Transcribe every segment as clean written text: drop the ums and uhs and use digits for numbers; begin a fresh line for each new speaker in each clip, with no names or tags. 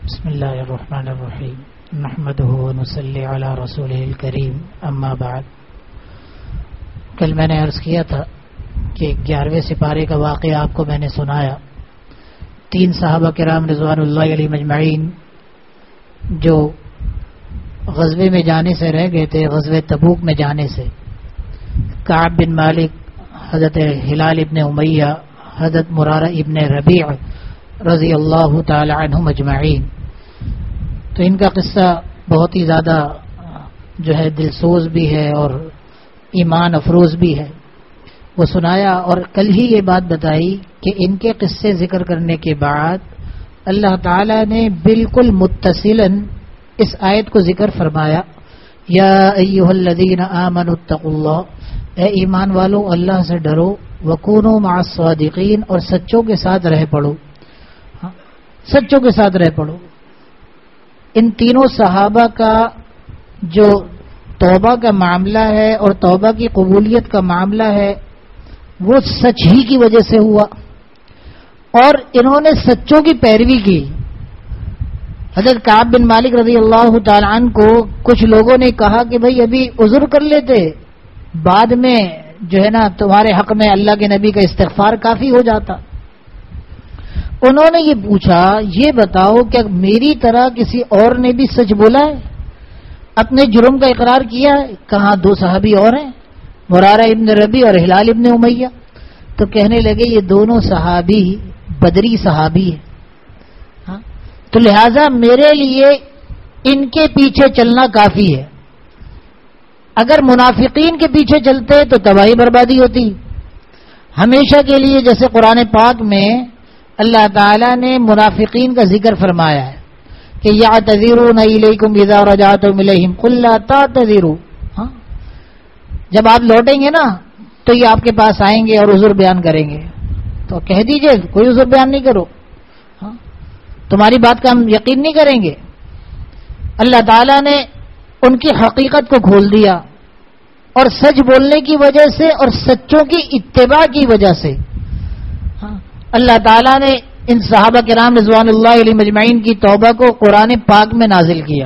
بسم اللہ الرحمن الرحیم نحمدہ ونصلی علی رسولہ الکریم اما بعد. کل میں نے عرض کیا تھا کہ 11ویں سپارے کا واقعہ آپ کو میں نے سنایا. 3 صحابہ کرام رضوان اللہ علیہ مجمعین جو غزوے میں جانے سے رہ گئے تھے، غزوہ تبوک میں جانے سے، کعب بن مالک، حضرت ہلال ابن امیہ، حضرت مرارہ ابن ربیع رضی اللہ تعالی عنہم اجمعین. تو ان کا قصہ بہت ہی زیادہ جو ہے دلسوز بھی ہے اور ایمان افروز بھی ہے، وہ سنایا. اور کل ہی یہ بات بتائی کہ ان کے قصے ذکر کرنے کے بعد اللہ تعالی نے بالکل متصلاً اس آیت کو ذکر فرمایا، یا ایھا الذین آمنوا اتقوا اللہ، اے ایمان والو اللہ سے ڈرو، وکونوا مع الصادقین، اور سچوں کے ساتھ رہ پڑو، سچوں کے ساتھ رہ پڑو. ان تینوں صحابہ کا جو توبہ کا معاملہ ہے اور توبہ کی قبولیت کا معاملہ ہے وہ سچ ہی کی وجہ سے ہوا، اور انہوں نے سچوں کی پیروی کی. حضرت کعب بن مالک رضی اللہ تعالی عنہ کو کچھ لوگوں نے کہا کہ بھئی ابھی عذر کر لیتے، بعد میں جو ہے نا تمہارے حق میں اللہ کے نبی کا استغفار کافی ہو جاتا. انہوں نے یہ پوچھا، یہ بتاؤ کہ میری طرح کسی اور نے بھی سچ بولا ہے، اپنے جرم کا اقرار کیا ہے؟ کہاں 2 صحابی اور ہیں، مرارہ ابن ربیع اور ہلال ابن امیہ. تو کہنے لگے یہ دونوں صحابی بدری صحابی ہیں، تو لہذا میرے لیے ان کے پیچھے چلنا کافی ہے. اگر منافقین کے پیچھے چلتے تو تباہی بربادی ہوتی. ہمیشہ کے لیے جیسے قرآن پاک میں اللہ تعالی نے منافقین کا ذکر فرمایا ہے کہ یعتذرون الیکم اذا رجعتم الیہم قل لا تعتذروا، جب آپ لوٹیں گے نا تو یہ آپ کے پاس آئیں گے اور عذر بیان کریں گے، تو کہہ دیجئے کوئی عذر بیان نہیں کرو، تمہاری بات کا ہم یقین نہیں کریں گے. اللہ تعالیٰ نے ان کی حقیقت کو کھول دیا، اور سچ بولنے کی وجہ سے اور سچوں کی اتباع کی وجہ سے اللہ تعالیٰ نے ان صحابہ کرام رضوان اللہ علیہ مجمعین کی توبہ کو قرآن پاک میں نازل کیا،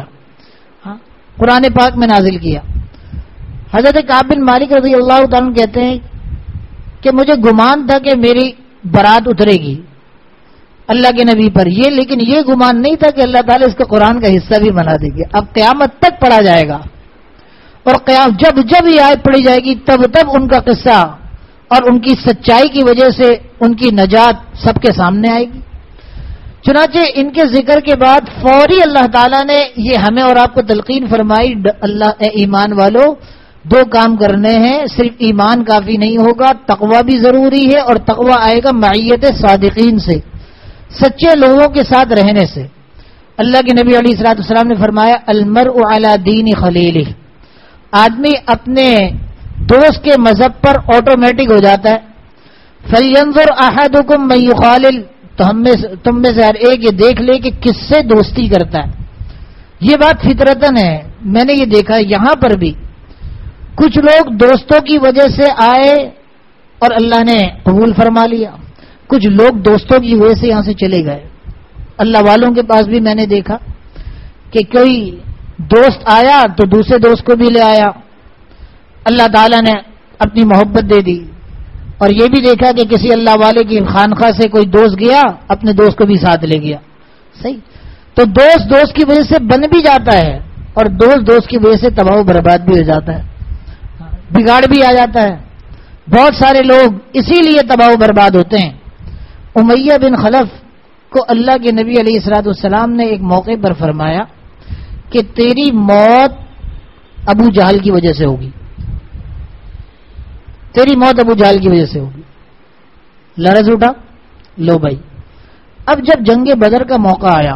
قرآن پاک میں نازل کیا. حضرت کعب بن مالک رضی اللہ تعالیٰ عنہ کہتے ہیں کہ مجھے گمان تھا کہ میری برات اترے گی اللہ کے نبی پر، لیکن یہ گمان نہیں تھا کہ اللہ تعالیٰ اس کو قرآن کا حصہ بھی بنا دے گی. اب قیامت تک پڑھا جائے گا، اور جب جب یہ آیت پڑھی جائے گی تب تب ان کا قصہ اور ان کی سچائی کی وجہ سے ان کی نجات سب کے سامنے آئے گی. چنانچہ ان کے ذکر کے بعد فوری اللہ تعالیٰ نے یہ ہمیں اور آپ کو تلقین فرمائی، اللہ اے ایمان والو 2 کام کرنے ہیں، صرف ایمان کافی نہیں ہوگا، تقوی بھی ضروری ہے، اور تقوی آئے گا معیت صادقین سے، سچے لوگوں کے ساتھ رہنے سے. اللہ کے نبی علیہ الصلوۃ والسلام نے فرمایا المرء علی دین خلیلہ، آدمی اپنے دوست کے مذہب پر آٹومیٹک ہو جاتا ہے. فلینظر احدکم من یخالل، تو تم میں سے ہر ایک یہ دیکھ لے کہ کس سے دوستی کرتا ہے. یہ بات فطرتاً ہے، میں نے یہ دیکھا یہاں پر بھی کچھ لوگ دوستوں کی وجہ سے آئے اور اللہ نے قبول فرما لیا، کچھ لوگ دوستوں کی وجہ سے یہاں سے چلے گئے. اللہ والوں کے پاس بھی میں نے دیکھا کہ کوئی دوست آیا تو دوسرے دوست کو بھی لے آیا، اللہ تعالیٰ نے اپنی محبت دے دی. اور یہ بھی دیکھا کہ کسی اللہ والے کی خانقاہ سے کوئی دوست گیا، اپنے دوست کو بھی ساتھ لے گیا. صحیح، تو دوست کی وجہ سے بن بھی جاتا ہے، اور دوست کی وجہ سے تباہ و برباد بھی ہو جاتا ہے، بگاڑ بھی آ جاتا ہے. بہت سارے لوگ اسی لیے تباہ و برباد ہوتے ہیں. امیہ بن خلف کو اللہ کے نبی علیہ الصلوۃ والسلام نے ایک موقع پر فرمایا کہ تیری موت ابو جہل کی وجہ سے ہوگی، تیری موت ابو جہل کی وجہ سے ہوگی. لرز اٹھا، لو بھائی. اب جب جنگ بدر کا موقع آیا،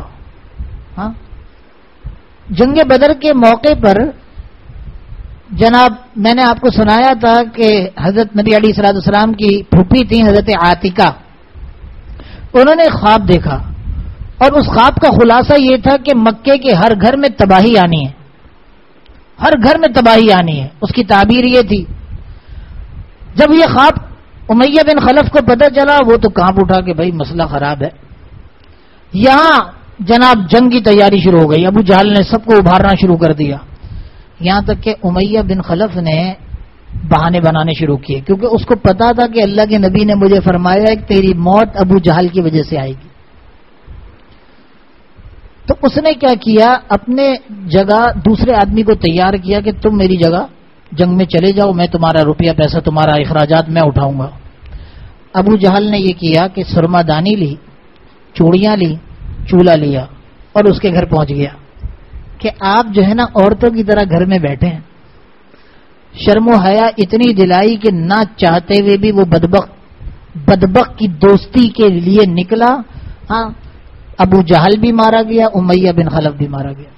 جنگ بدر کے موقع پر جناب میں نے آپ کو سنایا تھا کہ حضرت نبی علیہ الصلوۃ والسلام کی پھوپھی تھی حضرت عاتکہ، انہوں نے خواب دیکھا، اور اس خواب کا خلاصہ یہ تھا کہ مکے کے ہر گھر میں تباہی آنی ہے، ہر گھر میں تباہی آنی ہے. اس کی تعبیر یہ تھی. جب یہ خواب امیہ بن خلف کو پتہ چلا وہ تو کانپ اٹھا کہ بھائی مسئلہ خراب ہے. یہاں جناب جنگ کی تیاری شروع ہو گئی. ابو جہل نے سب کو ابھارنا شروع کر دیا، یہاں تک کہ امیہ بن خلف نے بہانے بنانے شروع کیے، کیونکہ اس کو پتا تھا کہ اللہ کے نبی نے مجھے فرمایا ہے کہ تیری موت ابو جہل کی وجہ سے آئے گی. تو اس نے کیا کیا، اپنے جگہ دوسرے آدمی کو تیار کیا کہ تم میری جگہ جنگ میں چلے جاؤ، میں تمہارا روپیہ پیسہ، تمہارا اخراجات میں اٹھاؤں گا. ابو جہل نے یہ کیا کہ سرما دانی لی، چوڑیاں لی، چولہا لیا اور اس کے گھر پہنچ گیا کہ آپ جو ہے نا عورتوں کی طرح گھر میں بیٹھے ہیں. شرم و حیا اتنی دلائی کہ نہ چاہتے ہوئے بھی وہ بدبخت کی دوستی کے لیے نکلا. ہاں، ابو جہل بھی مارا گیا، امیہ بن خلف بھی مارا گیا،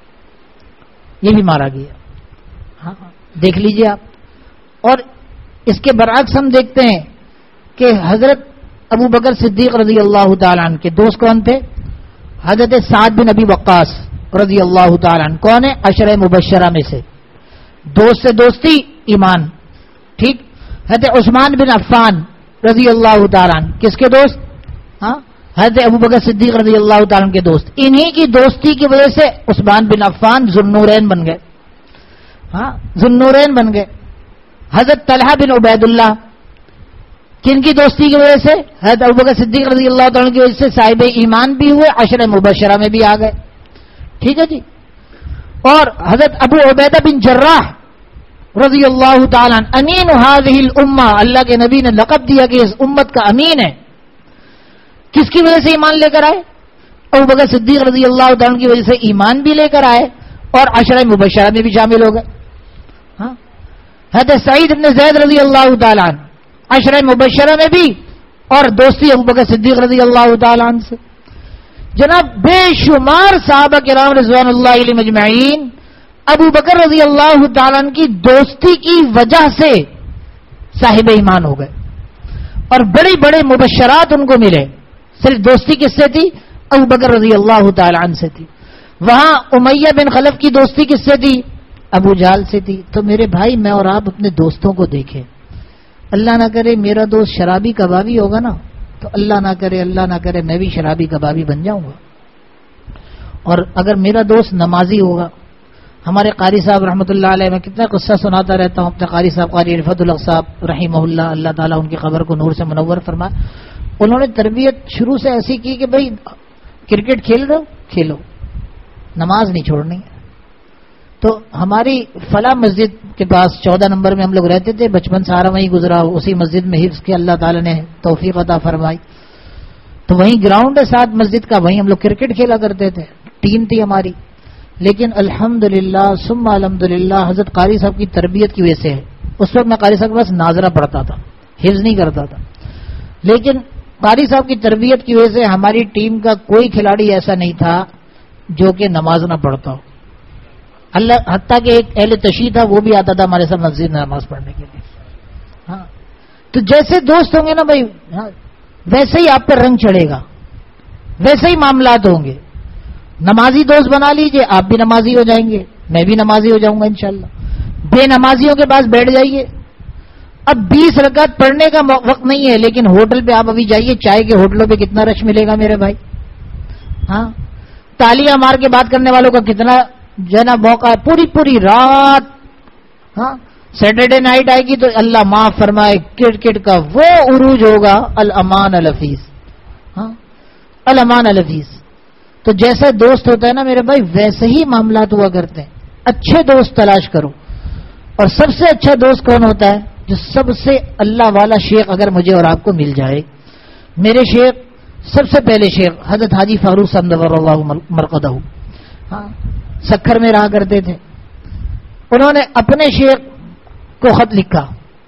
یہ بھی مارا گیا. ہاں دیکھ لیجئے آپ. اور اس کے برعکس ہم دیکھتے ہیں کہ حضرت ابو بکر صدیق رضی اللہ تعالیٰ عنہ کے دوست کون تھے؟ حضرت سعد بن ابی وقاص رضی اللہ تعالیٰ عنہ. کون ہے؟ عشرہ مبشرہ میں سے. دوست سے دوستی ایمان، ٹھیک. حضرت عثمان بن عفان رضی اللہ تعالیٰ عنہ کس کے دوست؟ ہاں، حضرت ابو بکر صدیق رضی اللہ تعالیٰ عنہ کے دوست. انہی کی دوستی کی وجہ سے عثمان بن عفان ذوالنورین بن گئے. ہاں، ذوالنورین بن گئے. حضرت طلحہ بن عبید اللہ کن کی دوستی کی وجہ سے؟ حضرت ابوبکر صدیق رضی اللہ تعالیٰ کی وجہ سے صاحب ایمان بھی ہوئے، عشرہ مبشرہ میں بھی آ گئے. ٹھیک ہے جی. اور حضرت ابو عبیدہ بن جراح رضی اللہ تعالیٰ امین هذه الامہ، اللہ کے نبی نے لقب دیا کہ اس امت کا امین ہے. کس کی وجہ سے ایمان لے کر آئے؟ ابوبکر صدیق رضی اللہ تعالیٰ کی وجہ سے ایمان بھی لے کر آئے اور عشرہ مبشرہ میں بھی شامل ہو گئے. ہاں، حضرت سعید بن زید رضی اللہ تعالیٰ عنہ عشرہ مبشرہ میں بھی، اور دوستی ابوبکر صدیق رضی اللہ تعالیٰ عنہ سے. جناب بے شمار صحابہ کرام رضوان اللہ علیہم اجمعین ابو بکر رضی اللہ تعالیٰ عنہ کی دوستی کی وجہ سے صاحب ایمان ہو گئے، اور بڑے بڑے مبشرات ان کو ملے. صرف دوستی کس سے تھی؟ ابو بکر رضی اللہ تعالیٰ عنہ سے تھی. وہاں امیہ بن خلف کی دوستی کس سے تھی؟ ابو جہل سے تھی. تو میرے بھائی، میں اور آپ اپنے دوستوں کو دیکھیں. اللہ نہ کرے میرا دوست شرابی کبابی ہوگا نا، تو اللہ نہ کرے میں بھی شرابی کبابی بن جاؤں گا. اور اگر میرا دوست نمازی ہوگا، ہمارے قاری صاحب رحمۃ اللہ علیہ، میں کتنا قصہ سناتا رہتا ہوں اپنے قاری صاحب، قاری رفعت الحق صاحب رحمہ اللہ، اللہ تعالیٰ ان کی قبر کو نور سے منور فرمائے. انہوں نے تربیت شروع سے ایسی کی کہ بھائی کرکٹ کھیل رہے ہو کھیلو، نماز نہیں چھوڑنی. تو ہماری فلاں مسجد کے پاس 14 نمبر میں ہم لوگ رہتے تھے، بچپن سارا وہیں گزرا، اسی مسجد میں حفظ کے اللہ تعالیٰ نے توفیق عطا فرمائی. تو وہیں گراؤنڈ ہے ساتھ مسجد کا، وہیں ہم لوگ کرکٹ کھیلا کرتے تھے، ٹیم تھی ہماری. لیکن الحمدللہ ثم الحمدللہ حضرت قاری صاحب کی تربیت کی وجہ سے ہے. اس وقت میں قاری صاحب کے پاس ناظرہ پڑھتا تھا، حفظ نہیں کرتا تھا، لیکن قاری صاحب کی تربیت کی وجہ سے ہماری ٹیم کا کوئی کھلاڑی ایسا نہیں تھا جو کہ نماز نہ پڑھتا ہو. اللہ، حتیٰ کہ ایک اہل تشیع تھا، وہ بھی آتا تھا ہمارے ساتھ مسجد میں نماز پڑھنے کے لیے. ہاں، تو جیسے دوست ہوں گے نا بھائی، ہاں ویسے ہی آپ پر رنگ چڑھے گا، ویسے ہی معاملات ہوں گے. نمازی دوست بنا لیجئے، آپ بھی نمازی ہو جائیں گے، میں بھی نمازی ہو جاؤں گا انشاءاللہ. بے نمازیوں کے پاس بیٹھ جائیے. اب 20 رکعت پڑھنے کا وقت نہیں ہے، لیکن ہوٹل پہ آپ ابھی جائیے، چائے کے ہوٹلوں پہ کتنا رش ملے گا میرے بھائی. ہاں، تالیاں مار کے بات کرنے والوں کا کتنا جو ہے نا موقع ہے، پوری رات. ہاں، سیٹرڈے نائٹ آئے گی تو اللہ معاف فرمائے کرکٹ کا وہ عروج ہوگا، الامان الحفیظ. ہاں، الامان الحفیظ. تو جیسا دوست ہوتا ہے نا میرے بھائی، ویسے ہی معاملات ہوا کرتے ہیں. اچھے دوست تلاش کرو. اور سب سے اچھا دوست کون ہوتا ہے؟ جو سب سے اللہ والا شیخ اگر مجھے اور آپ کو مل جائے. میرے شیخ، سب سے پہلے شیخ حضرت حاجی فاروق صاحب نور اللہ مرقدہ، ہاں سکھر میں رہا کرتے تھے. انہوں نے اپنے شیخ کو خط لکھا.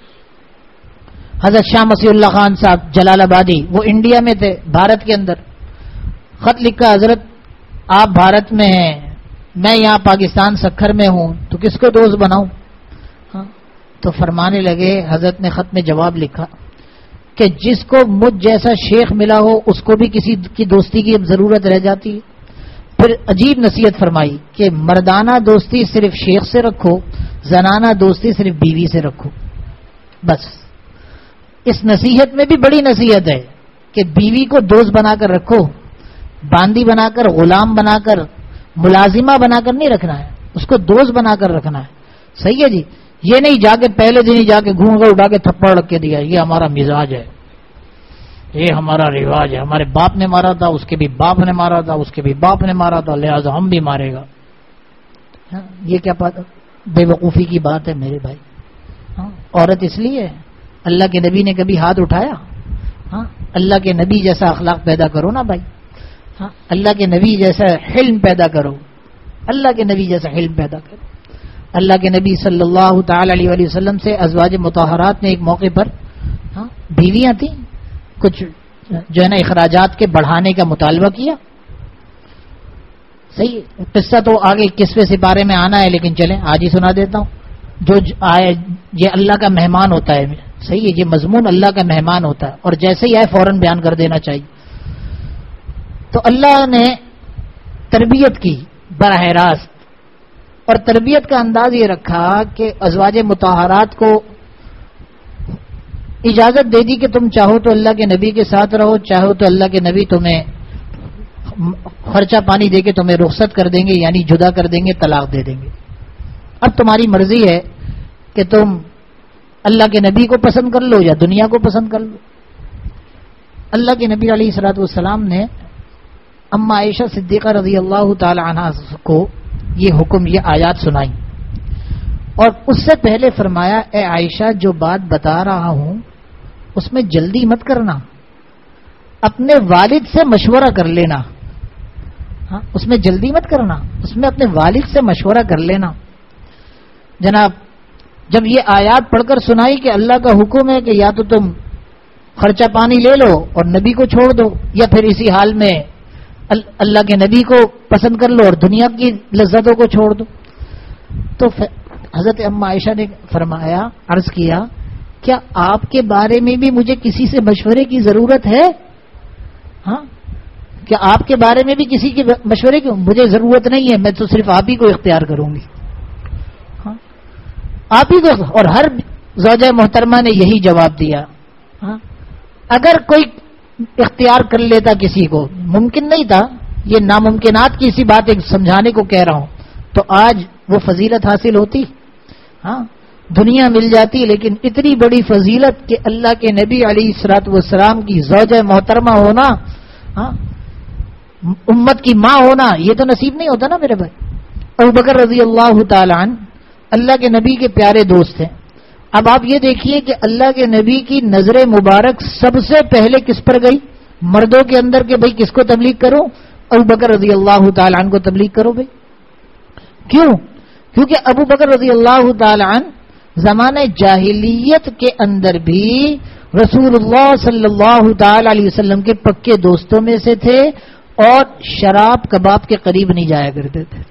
حضرت شاہ مسیح اللہ خان صاحب جلال آبادی، وہ انڈیا میں تھے، بھارت کے اندر. خط لکھا، حضرت آپ بھارت میں ہیں، میں یہاں پاکستان سکھر میں ہوں، تو کس کو دوست بناؤں؟ ہاں، تو فرمانے لگے، حضرت نے خط میں جواب لکھا کہ جس کو مجھ جیسا شیخ ملا ہو اس کو بھی کسی کی دوستی کی اب ضرورت رہ جاتی ہے. پھر عجیب نصیحت فرمائی کہ مردانہ دوستی صرف شیخ سے رکھو، زنانہ دوستی صرف بیوی سے رکھو. بس اس نصیحت میں بھی بڑی نصیحت ہے کہ بیوی کو دوست بنا کر رکھو، باندی بنا کر، غلام بنا کر، ملازمہ بنا کر نہیں رکھنا ہے، اس کو دوست بنا کر رکھنا ہے. صحیح ہے جی. یہ نہیں جا کے پہلے دن ہی جا کے گھونگا اٹھا کے تھپڑ رکھ کے دیا یہ ہمارا مزاج ہے، یہ ہمارا رواج ہے، ہمارے باپ نے مارا تھا، اس کے بھی باپ نے مارا تھا، اس کے بھی باپ نے مارا تھا، لہذا ہم بھی مارے گا. یہ کیا بے وقوفی کی بات ہے میرے بھائی. عورت اس لیے اللہ کے نبی نے کبھی ہاتھ اٹھایا؟ اللہ کے نبی جیسا اخلاق پیدا کرو نا بھائی. اللہ کے نبی جیسا حلم پیدا کرو، اللہ کے نبی جیسا حلم پیدا کرو. اللہ کے نبی صلی اللہ تعالی علیہ وسلم سے ازواج مطہرات نے ایک موقع پر بیویاں تھیں، کچھ جو ہے نا اخراجات کے بڑھانے کا مطالبہ کیا. صحیح قصہ تو آگے 21ویں سپارے میں آنا ہے، لیکن چلیں آج ہی سنا دیتا ہوں. جو آئے یہ اللہ کا مہمان ہوتا ہے. صحیح ہے، یہ مضمون اللہ کا مہمان ہوتا ہے، اور جیسے ہی آئے فوراً بیان کر دینا چاہیے. تو اللہ نے تربیت کی براہ راست، اور تربیت کا انداز یہ رکھا کہ ازواج مطہرات کو اجازت دے دی کہ تم چاہو تو اللہ کے نبی کے ساتھ رہو، چاہو تو اللہ کے نبی تمہیں خرچہ پانی دے کے تمہیں رخصت کر دیں گے، یعنی جدا کر دیں گے، طلاق دے دیں گے. اب تمہاری مرضی ہے کہ تم اللہ کے نبی کو پسند کر لو یا دنیا کو پسند کر لو. اللہ کے نبی علیہ الصلوۃ والسلام نے اما عائشہ صدیقہ رضی اللہ تعالی عنہا کو یہ حکم، یہ آیات سنائی، اور اس سے پہلے فرمایا اے عائشہ جو بات بتا رہا ہوں اس میں جلدی مت کرنا، اپنے والد سے مشورہ کر لینا. اس میں جلدی مت کرنا، اس میں اپنے والد سے مشورہ کر لینا. جناب جب یہ آیات پڑھ کر سنائی کہ اللہ کا حکم ہے کہ یا تو تم خرچہ پانی لے لو اور نبی کو چھوڑ دو، یا پھر اسی حال میں اللہ کے نبی کو پسند کر لو اور دنیا کی لذتوں کو چھوڑ دو، تو حضرت اما عائشہ نے فرمایا، عرض کیا کیا آپ کے بارے میں بھی مجھے کسی سے مشورے کی ضرورت ہے؟ کیا آپ کے بارے میں بھی کسی کے مشورے کی مجھے ضرورت نہیں ہے، میں تو صرف آپ ہی کو اختیار کروں گی، آپ ہی کو. اور ہر زوجہ محترمہ نے یہی جواب دیا. اگر کوئی اختیار کر لیتا کسی کو، ممکن نہیں تھا، یہ ناممکنات کی اسی بات ایک سمجھانے کو کہہ رہا ہوں، تو آج وہ فضیلت حاصل ہوتی. دنیا مل جاتی، لیکن اتنی بڑی فضیلت کہ اللہ کے نبی علیہ الصلوۃ والسلام کی زوجہ محترمہ ہونا، امت کی ماں ہونا، یہ تو نصیب نہیں ہوتا نا میرے بھائی. ابوبکر رضی اللہ تعالی عنہ اللہ کے نبی کے پیارے دوست ہیں. اب آپ یہ دیکھیے کہ اللہ کے نبی کی نظر مبارک سب سے پہلے کس پر گئی؟ مردوں کے اندر کہ بھائی کس کو تبلیغ کرو؟ ابوبکر رضی اللہ تعالی عنہ کو تبلیغ کرو بھائی. کیوں؟ کیونکہ ابوبکر رضی اللہ تعالی عنہ زمانہ جاہلیت کے اندر بھی رسول اللہ صلی اللہ تعالی علیہ وسلم کے پکے دوستوں میں سے تھے، اور شراب کباب کے قریب نہیں جایا کرتے تھے.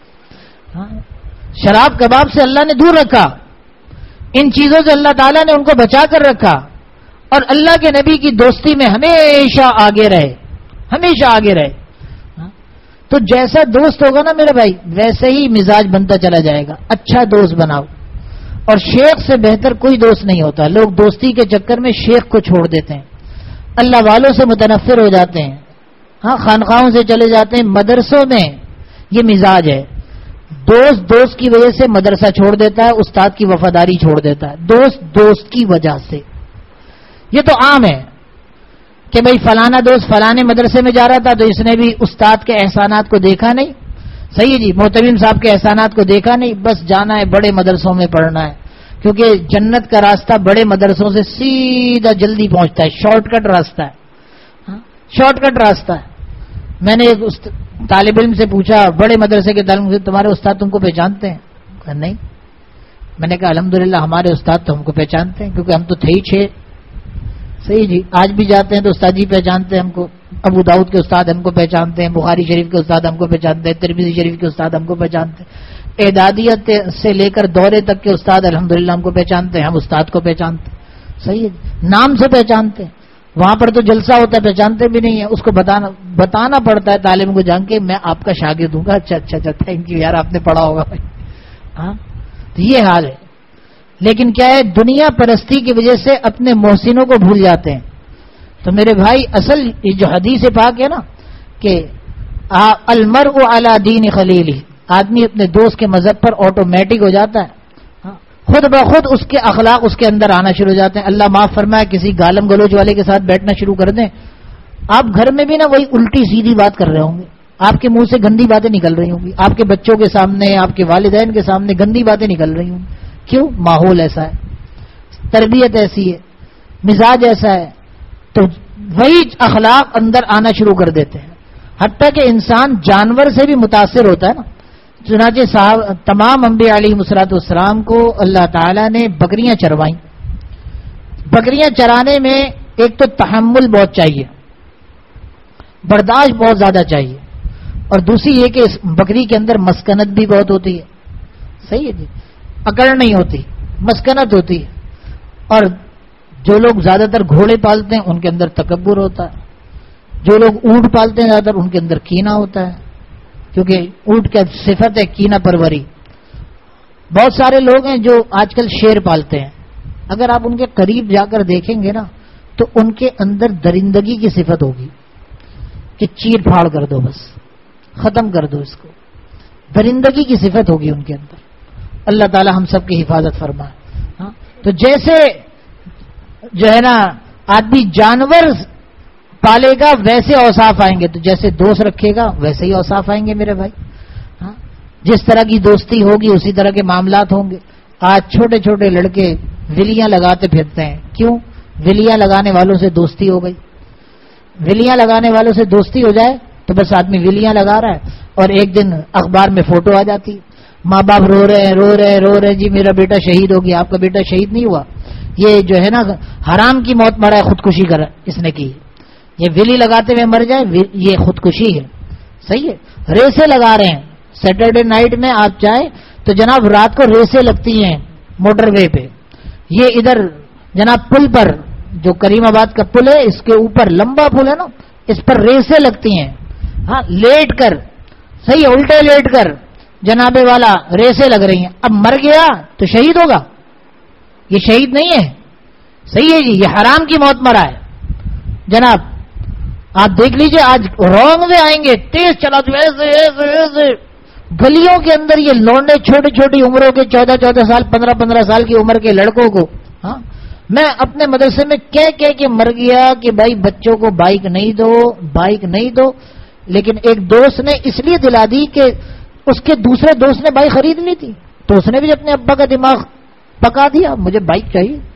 شراب کباب سے اللہ نے دور رکھا، ان چیزوں سے اللہ تعالیٰ نے ان کو بچا کر رکھا، اور اللہ کے نبی کی دوستی میں ہمیشہ آگے رہے، ہمیشہ آگے رہے. تو جیسا دوست ہوگا نا میرے بھائی ویسے ہی مزاج بنتا چلا جائے گا. اچھا دوست بناؤ، اور شیخ سے بہتر کوئی دوست نہیں ہوتا. لوگ دوستی کے چکر میں شیخ کو چھوڑ دیتے ہیں، اللہ والوں سے متنفر ہو جاتے ہیں، خانقاہوں سے چلے جاتے ہیں. مدرسوں میں یہ مزاج ہے، دوست کی وجہ سے مدرسہ چھوڑ دیتا ہے، استاد کی وفاداری چھوڑ دیتا ہے، دوست کی وجہ سے. یہ تو عام ہے کہ بھئی فلانا دوست فلانے مدرسے میں جا رہا تھا تو اس نے بھی استاد کے احسانات کو دیکھا نہیں. صحیح جی، محتمم صاحب کے احسانات کو دیکھا نہیں، بس جانا ہے بڑے مدرسوں میں پڑھنا ہے، کیونکہ جنت کا راستہ بڑے مدرسوں سے سیدھا جلدی پہنچتا ہے، شارٹ کٹ راستہ ہے، شارٹ کٹ راستہ ہے. میں نے ایک طالب علم سے پوچھا بڑے مدرسے کے طالب سے، تمہارے استاد تم کو پہچانتے ہیں؟ کہا نہیں. میں نے کہا الحمدللہ ہمارے استاد تو ہم کو پہچانتے ہیں، کیونکہ ہم تو تھے ہی 6. صحیح جی، آج بھی جاتے ہیں تو استاد جی پہچانتے ہیں ہم کو. ابو داؤد کے استاد ہم کو پہچانتے ہیں، بخاری شریف کے استاد ہم کو پہچانتے ہیں، ترمذی شریف کے استاد ہم کو پہچانتے ہیں، اعدادیت سے لے کر دورے تک کے استاد الحمدللہ ہم کو پہچانتے ہیں، ہم استاد کو پہچانتے ہیں. صحیح ہے، نام سے پہچانتے ہیں. وہاں پر تو جلسہ ہوتا ہے پہچانتے بھی نہیں ہے، اس کو بتانا پڑتا ہے طالب کو جان کے میں آپ کا شاگرد ہوں گا. اچھا اچھا اچھا تھینک یو یار، آپ نے پڑھا ہوگا بھائی. تو یہ حال ہے. لیکن کیا ہے، دنیا پرستی کی وجہ سے اپنے محسنوں کو بھول جاتے ہیں. تو میرے بھائی اصل جو حدیث پاک ہے نا کہ المرء علی دین خلیلہ، آدمی اپنے دوست کے مذہب پر آٹومیٹک ہو جاتا ہے، خود بخود اس کے اخلاق اس کے اندر آنا شروع ہو جاتے ہیں. اللہ معاف فرمائے کسی گالم گلوچ والے کے ساتھ بیٹھنا شروع کر دیں، آپ گھر میں بھی نا وہی الٹی سیدھی بات کر رہے ہوں گے، آپ کے منہ سے گندی باتیں نکل رہی ہوں گی، آپ کے بچوں کے سامنے، آپ کے والدین کے سامنے گندی باتیں نکل رہی ہوں گی. کیوں؟ ماحول ایسا ہے، تربیت ایسی ہے، مزاج ایسا ہے، تو وہی اخلاق اندر آنا شروع کر دیتے ہیں. حتیٰ کہ انسان جانور سے بھی متاثر ہوتا ہے نا. چنانچہ صاحب تمام انبیاء علیہ الصلوۃ والسلام کو اللہ تعالیٰ نے بکریاں چروائیں. بکریاں چرانے میں ایک تو تحمل بہت چاہیے، برداشت بہت زیادہ چاہیے، اور دوسری یہ کہ اس بکری کے اندر مسکنت بھی بہت ہوتی ہے. صحیح ہے جی، اکڑ نہیں ہوتی، مسکنت ہوتی ہے. اور جو لوگ زیادہ تر گھوڑے پالتے ہیں ان کے اندر تکبر ہوتا ہے، جو لوگ اونٹ پالتے ہیں زیادہ تر ان کے اندر کینہ ہوتا ہے، کیونکہ اونٹ کا صفت ہے کینہ پروری. بہت سارے لوگ ہیں جو آج کل شیر پالتے ہیں، اگر آپ ان کے قریب جا کر دیکھیں گے نا تو ان کے اندر درندگی کی صفت ہوگی کہ چیر پھاڑ کر دو، بس ختم کر دو اس کو. درندگی کی صفت ہوگی ان کے اندر. اللہ تعالی ہم سب کی حفاظت فرمائے. ہاں تو جیسے جو ہے نا آدمی جانور پالے گا ویسے اوصاف آئیں گے، تو جیسے دوست رکھے گا ویسے ہی اوصاف آئیں گے میرے بھائی. ہاں جس طرح کی دوستی ہوگی اسی طرح کے معاملات ہوں گے. آج چھوٹے چھوٹے لڑکے ولیاں لگاتے پھرتے ہیں. کیوں؟ ولیاں لگانے والوں سے دوستی ہو گئی. ولیاں لگانے والوں سے دوستی ہو جائے تو بس آدمی ولیاں لگا رہا ہے، اور ایک دن اخبار میں فوٹو آ جاتی، ماں باپ رو رہے ہیں جی میرا بیٹا شہید ہو گیا. آپ کا بیٹا شہید نہیں ہوا، یہ جو ہے نا حرام کی موت مرا ہے، خودکشی کر اس نے کی. یہ ولی لگاتے ہوئے مر جائے یہ خودکشی ہے. صحیح ہے. ریسیں لگا رہے ہیں سیٹرڈے نائٹ میں، آپ جائیں تو جناب رات کو ریسیں لگتی ہیں موٹر وے پہ. یہ ادھر جناب پل پر جو کریم آباد کا پل ہے اس کے اوپر لمبا پل ہے نا، اس پر ریسیں لگتی ہیں. ہاں لیٹ کر، صحیح الٹے لیٹ کر جناب والا ریسیں لگ رہی ہیں. اب مر گیا تو شہید ہوگا؟ یہ شہید نہیں ہے. صحیح ہے جی، یہ حرام کی موت مرا ہے جناب. آپ دیکھ لیجئے آج رونگ وے آئیں گے، تیز چلا تو ایسے گلیوں کے اندر یہ لونڈے چھوٹی چھوٹی عمروں کے 14 سال 15 سال کی عمر کے لڑکوں کو. ہاں میں اپنے مدرسے میں کہہ کے مر گیا کہ بھائی بچوں کو بائک نہیں دو، لیکن ایک دوست نے اس لیے دلا دی کہ اس کے دوسرے دوست نے بائک خرید لی تھی، تو اس نے بھی اپنے ابا کا دماغ پکا دیا، مجھے بائک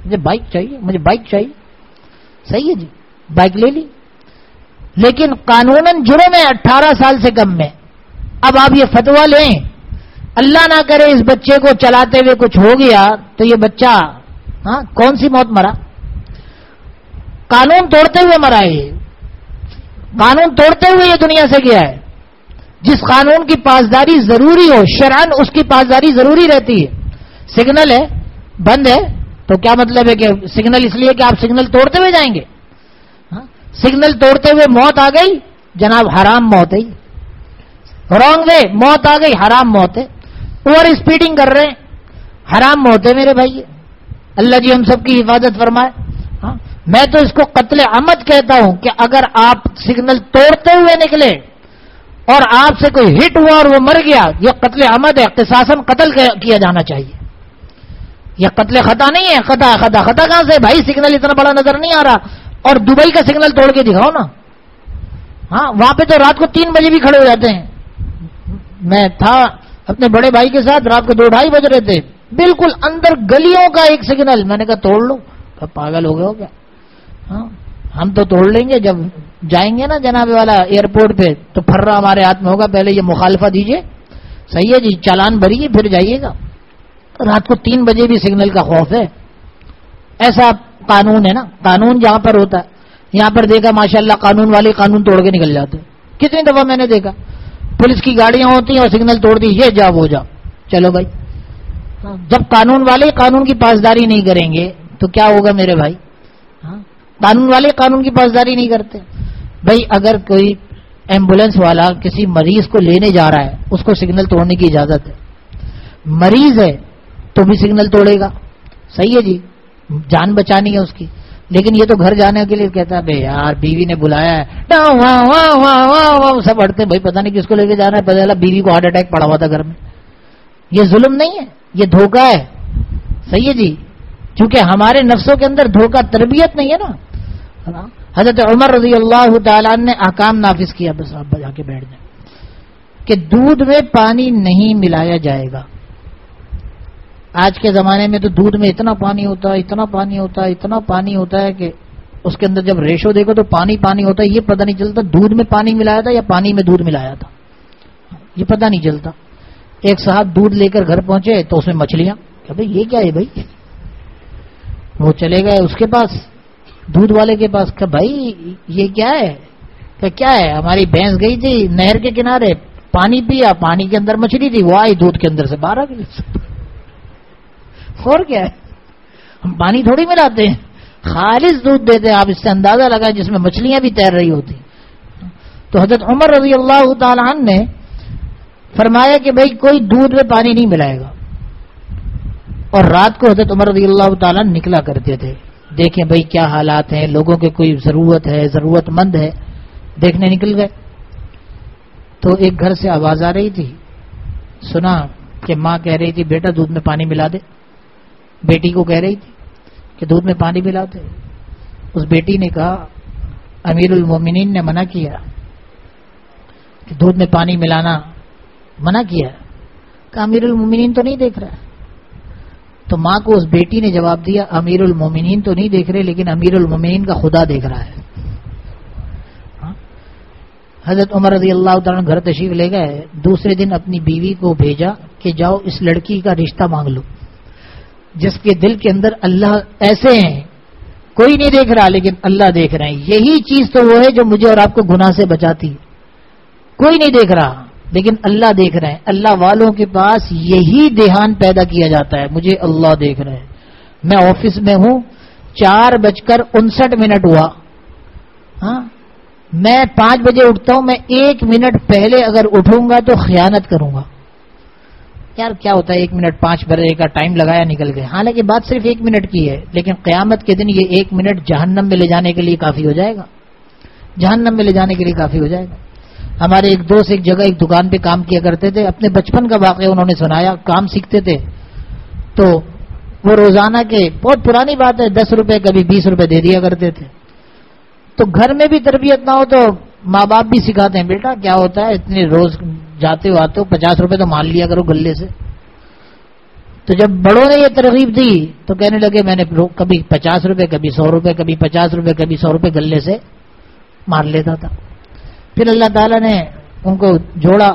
چاہیے. صحیح ہے جی، بائک لے لی. لیکن قانوناً جرم ہے 18 سال سے کم میں. اب آپ یہ فتویٰ لیں، اللہ نہ کرے اس بچے کو چلاتے ہوئے کچھ ہو گیا تو یہ بچہ کون سی موت مرا؟ قانون توڑتے ہوئے مرا ہے. یہ قانون توڑتے ہوئے یہ دنیا سے گیا ہے. جس قانون کی پاسداری ضروری ہو شرعاً اس کی پاسداری ضروری رہتی ہے. سگنل ہے بند ہے تو کیا مطلب ہے کہ سگنل اس لیے کہ آپ سگنل توڑتے ہوئے جائیں گے؟ سگنل توڑتے ہوئے موت آ گئی جناب، حرام موت ہے. رانگ وے موت آ گئی، حرام موت ہے. اوور اسپیڈنگ کر رہے ہیں، حرام موت ہے میرے بھائی. اللہ جی ہم سب کی حفاظت فرمائے. میں تو اس کو قتل عمد کہتا ہوں کہ اگر آپ سگنل توڑتے ہوئے نکلے اور آپ سے کوئی ہٹ ہوا اور وہ مر گیا، یہ قتل عمد ہے، قصاصاً قتل کیا جانا چاہیے. یہ قتل خطا نہیں ہے. خطا کہاں سے بھائی؟ سگنل اتنا بڑا نظر نہیں آ رہا. اور دبئی کا سگنل توڑ کے دکھاؤ نا. وہاں پہ تو رات کو 3 بجے بھی کھڑے ہو جاتے ہیں. میں تھا اپنے بڑے بھائی کے ساتھ، رات کو 2-2:30 بج رہے تھے، بالکل اندر گلیوں کا ایک سگنل. میں نے کہا توڑ لو. پاگل ہو گئے ہو کیا؟ ہم تو توڑ لیں گے، جب جائیں گے نا جناب والا ایئرپورٹ پہ تو پھرا ہمارے ہاتھ میں ہوگا، پہلے یہ مخالفہ دیجئے. صحیح ہے جی، چالان بھریے پھر جائیے گا. رات کو 3 بجے بھی سگنل کا خوف ہے. ایسا قانون ہے نا. قانون جہاں پر ہوتا ہے، یہاں پر دیکھا ماشاءاللہ قانون والے قانون توڑ کے نکل جاتے. کتنی دفعہ میں نے دیکھا پولیس کی گاڑیاں ہوتی ہیں اور سگنل توڑ دی، یہ جا وہ جا. چلو بھائی، جب قانون والے قانون کی پاسداری نہیں کریں گے تو کیا ہوگا میرے بھائی؟ قانون والے قانون کی پاسداری نہیں کرتے. بھائی اگر کوئی ایمبولینس والا کسی مریض کو لینے جا رہا ہے اس کو سگنل توڑنے کی اجازت ہے. مریض ہے تو بھی سگنل توڑے گا. صحیح ہے جی، جان بچانی ہے اس کی. لیکن یہ تو گھر جانے کے لیے کہتا ہے بے یار بیوی نے بلایا ہے، سب اڑتے ہیں بھائی پتہ نہیں کس کو لے کے جانا ہے، پتہ چلا بیوی کو ہارٹ اٹیک پڑا ہوا تھا گھر میں. یہ ظلم نہیں ہے، یہ دھوکہ ہے. صحیح ہے جی، چونکہ ہمارے نفسوں کے اندر دھوکہ تربیت نہیں ہے نا. حضرت عمر رضی اللہ تعالیٰ نے احکام نافذ کیا، بس آپ جا کے بیٹھ جائیں کہ دودھ میں پانی نہیں ملایا جائے گا. آج کے زمانے میں تو دودھ میں اتنا پانی ہوتا ہے، اتنا پانی ہوتا ہے، اتنا پانی ہوتا ہے کہ اس کے اندر جب ریشو دیکھو تو پانی پانی ہوتا ہے، یہ پتہ نہیں چلتا دودھ میں پانی ملایا تھا یا پانی میں دودھ ملایا تھا، یہ پتہ نہیں چلتا. ایک صاحب دودھ لے کر گھر پہنچے تو اس میں مچھلیاں، کہ بھائی یہ کیا ہے بھائی. وہ چلے گئے اس کے پاس، دودھ والے کے پاس، کہ بھائی یہ کیا ہے؟ کہ کیا ہے، ہماری بھینس گئی تھی نہر کے کنارے، پانی پیا، پانی کے اندر مچھلی تھی، وہ آئی دودھ کے اندر سے باہر آ گئی. اور کیا ہے، ہم پانی تھوڑی ملاتے ہیں، خالص دودھ دیتے ہیں. آپ اس سے اندازہ لگائیں جس میں مچھلیاں بھی تیر رہی ہوتی. تو حضرت عمر رضی اللہ تعالیٰ عنہ نے فرمایا کہ بھائی کوئی دودھ میں پانی نہیں ملائے گا. اور رات کو حضرت عمر رضی اللہ تعالیٰ نکلا کرتے تھے، دیکھیں بھائی کیا حالات ہیں، لوگوں کے کوئی ضرورت ہے، ضرورت مند ہے، دیکھنے نکل گئے. تو ایک گھر سے آواز آ رہی تھی، سنا کہ ماں کہہ رہی تھی بیٹا دودھ میں پانی ملا دے. بیٹی کو کہہ رہی تھی کہ دودھ میں پانی ملا دے. اس بیٹی نے کہا امیر المومنین نے منع کیا کہ دودھ میں پانی ملانا منع کیا. کہ امیر المومنین تو نہیں دیکھ رہا. تو ماں کو اس بیٹی نے جواب دیا امیر المومنین تو نہیں دیکھ رہے لیکن امیر المومنین کا خدا دیکھ رہا ہے. حضرت عمر رضی اللہ تعالیٰ گھر تشریف لے گئے. دوسرے دن اپنی بیوی کو بھیجا کہ جاؤ اس لڑکی کا رشتہ مانگ لو جس کے دل کے اندر اللہ ایسے ہیں، کوئی نہیں دیکھ رہا لیکن اللہ دیکھ رہے ہیں. یہی چیز تو وہ ہے جو مجھے اور آپ کو گناہ سے بچاتی ہے. کوئی نہیں دیکھ رہا لیکن اللہ دیکھ رہے ہیں. اللہ والوں کے پاس یہی دھیان پیدا کیا جاتا ہے، مجھے اللہ دیکھ رہے ہیں. میں آفس میں ہوں، 4:59 ہوا، ہاں میں 5 بجے اٹھتا ہوں، میں 1 منٹ پہلے اگر اٹھوں گا تو خیانت کروں گا. یار کیا ہوتا ہے 1 منٹ 5 بجے کا ٹائم لگایا نکل گئے. حالانکہ بات صرف 1 منٹ کی ہے لیکن قیامت کے دن یہ 1 منٹ جہنم میں لے جانے کے لیے کافی ہو جائے گا. جہنم میں لے جانے کے لیے کافی ہو جائے گا. ہمارے ایک دوست ایک جگہ ایک دکان پہ کام کیا کرتے تھے. اپنے بچپن کا واقعہ انہوں نے سنایا. کام سیکھتے تھے تو وہ روزانہ کے، بہت پرانی بات ہے، 10 روپے کبھی 20 روپے دے دیا کرتے تھے. تو گھر میں بھی تربیت نہ ہو تو ماں باپ بھی سکھاتے ہیں بیٹا کیا ہوتا ہے اتنے روز جاتے ہو آتے ہو 50 روپے تو مان لیا کرو گلے سے. تو جب بڑوں نے یہ ترغیب دی تو کہنے لگے میں نے کبھی 50 روپے کبھی 100 روپے کبھی 50 روپے کبھی 100 روپے گلے سے مار لیتا تھا. پھر اللہ تعالیٰ نے ان کو جوڑا.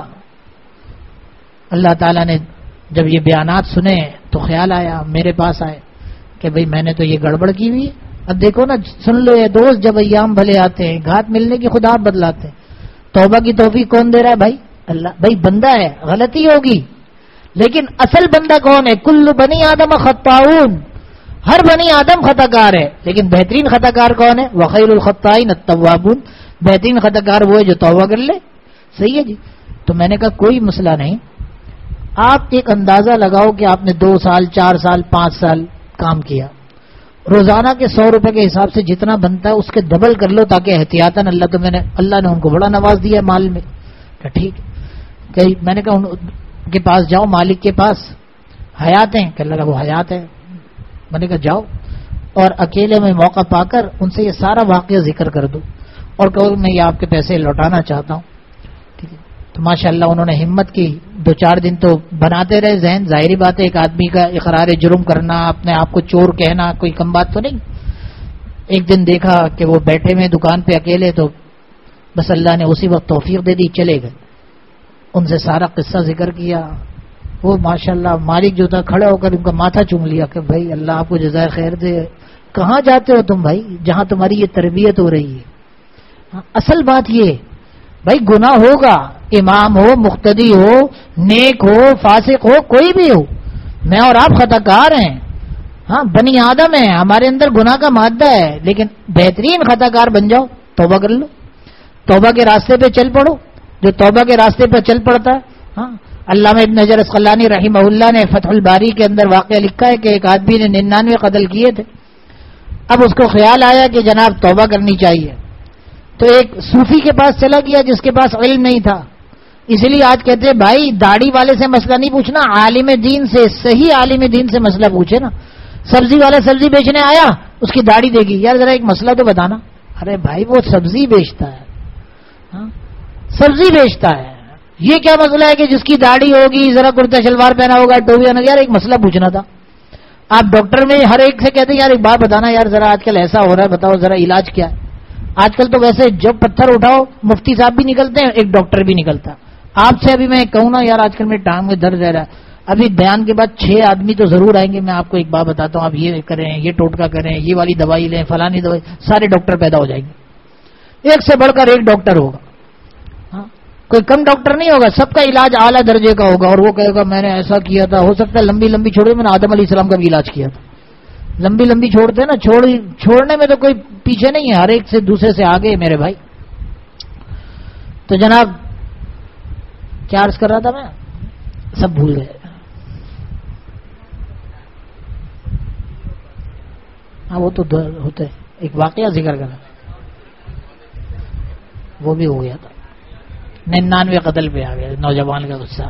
اللہ تعالیٰ نے جب یہ بیانات سنے تو خیال آیا، میرے پاس آئے کہ بھئی میں نے تو یہ گڑبڑ کی ہوئی ہے. اب دیکھو نا، سن لو یہ دوست، جب ایام بھلے آتے ہیں گھات ملنے کی خدا بدلاتے ہیں. توبہ کی توفیق کون دے رہا ہے بھائی؟ اللہ. بھائی بندہ ہے، غلطی ہوگی لیکن اصل بندہ کون ہے؟ کل بنی آدم خطاؤن، ہر بنی آدم خطا کار ہے لیکن بہترین خطا کار کون ہے؟ وخیر الخطائین التوابون. بہترین خطا کار وہ ہے جو توبہ کر لے. صحیح ہے جی. تو میں نے کہا کوئی مسئلہ نہیں، آپ ایک اندازہ لگاؤ کہ آپ نے 2 سال 4 سال 5 سال کام کیا، روزانہ کے 100 روپے کے حساب سے جتنا بنتا ہے اس کے ڈبل کر لو تاکہ احتیاطاً اللہ نے ان کو بڑا نواز دیا مال میں. کہ ٹھیک کہ میں نے کہا ان کے پاس جاؤ، مالک کے پاس، حیات ہیں؟ کہ اللہ وہ حیات ہے. میں نے کہا جاؤ اور اکیلے میں موقع پا کر ان سے یہ سارا واقعہ ذکر کر دو اور کہو میں یہ آپ کے پیسے لوٹانا چاہتا ہوں. ٹھیک ہے. تو ماشاءاللہ انہوں نے ہمت کی. 2-4 دن تو بناتے رہے ذہن. ظاہری بات ہے ایک آدمی کا اقرار جرم کرنا، اپنے آپ کو چور کہنا کوئی کم بات تو نہیں. ایک دن دیکھا کہ وہ بیٹھے ہوئے دکان پہ اکیلے، تو بس اللہ نے اسی وقت توفیق دے دی، چلے گئے. ان سے سارا قصہ ذکر کیا. وہ ماشاءاللہ مالک جو تھا کھڑا ہو کر ان کا ماتھا چوم لیا کہ بھائی اللہ آپ کو جزائے خیر دے. کہاں جاتے ہو تم بھائی جہاں تمہاری یہ تربیت ہو رہی ہے. اصل بات یہ بھائی گناہ ہوگا، امام ہو، مقتدی ہو، نیک ہو، فاسق ہو، کوئی بھی ہو، میں اور آپ خطا کار ہیں. ہاں بنی آدم ہیں، ہمارے اندر گناہ کا مادہ ہے لیکن بہترین خطا کار بن جاؤ، توبہ کر لو، توبہ کے راستے پہ چل پڑو. جو توبہ کے راستے پہ چل پڑتا ہے. ہاں علامہ ابن حجر عسقلانی رحمہ اللہ نے فتح الباری کے اندر واقعہ لکھا ہے کہ ایک آدمی نے 99 قتل کیے تھے. اب اس کو خیال آیا کہ جناب توبہ کرنی چاہیے، تو ایک صوفی کے پاس چلا گیا جس کے پاس علم نہیں تھا. اس لیے آج کہتے ہیں بھائی داڑھی والے سے مسئلہ نہیں پوچھنا، عالم دین سے، صحیح عالم دین سے مسئلہ پوچھے نا. سبزی والا سبزی بیچنے آیا، اس کی داڑھی دے گی، یار ذرا ایک مسئلہ تو بتانا. ارے بھائی وہ سبزی بیچتا ہے، سبزی بیچتا ہے، یہ کیا مسئلہ ہے کہ جس کی داڑھی ہوگی، ذرا کرتا شلوار پہنا ہوگا، ٹوپی پہنا، یار ایک مسئلہ پوچھنا تھا. آپ ڈاکٹر میں ہر ایک سے کہتے ہیں یار ایک بات بتانا، یار ذرا آج کل ایسا ہو رہا ہے، بتاؤ ذرا علاج کیا ہے. آج کل تو ویسے جب پتھر اٹھاؤ مفتی صاحب بھی نکلتے ہیں، ایک ڈاکٹر بھی نکلتا. آپ سے ابھی میں کہوں نا یار آج کل میری ٹانگ میں درد رہ رہا ہے، ابھی بیان کے بعد 6 آدمی تو ضرور آئیں گے. میں آپ کو ایک بات بتاتا ہوں، آپ یہ کریں، یہ ٹوٹکا کریں، یہ والی دوائی لیں، فلانی دوائی، سارے ڈاکٹر پیدا ہو جائیں گے. ایک سے بڑھ کر ایک ڈاکٹر ہوگا، کوئی کم ڈاکٹر نہیں ہوگا، سب کا علاج اعلیٰ درجے کا ہوگا. اور وہ کہے گا میں نے ایسا کیا تھا، ہو سکتا ہے لمبی لمبی چھوڑے، میں نے آدم علیہ السلام کا بھی علاج کیا تھا. لمبی لمبی چھوڑتے ہیں نا، چھوڑنے میں تو کوئی پیچھے نہیں ہے، ہر ایک سے دوسرے سے آگے میرے بھائی. تو جناب کیا عرض کر رہا تھا میں، سب بھول گئے. ہاں وہ تو ہوتے ایک واقعہ ذکر کرا، وہ بھی ہو گیا تھا. 99 قتل پہ آ گیا، نوجوان کا غصہ.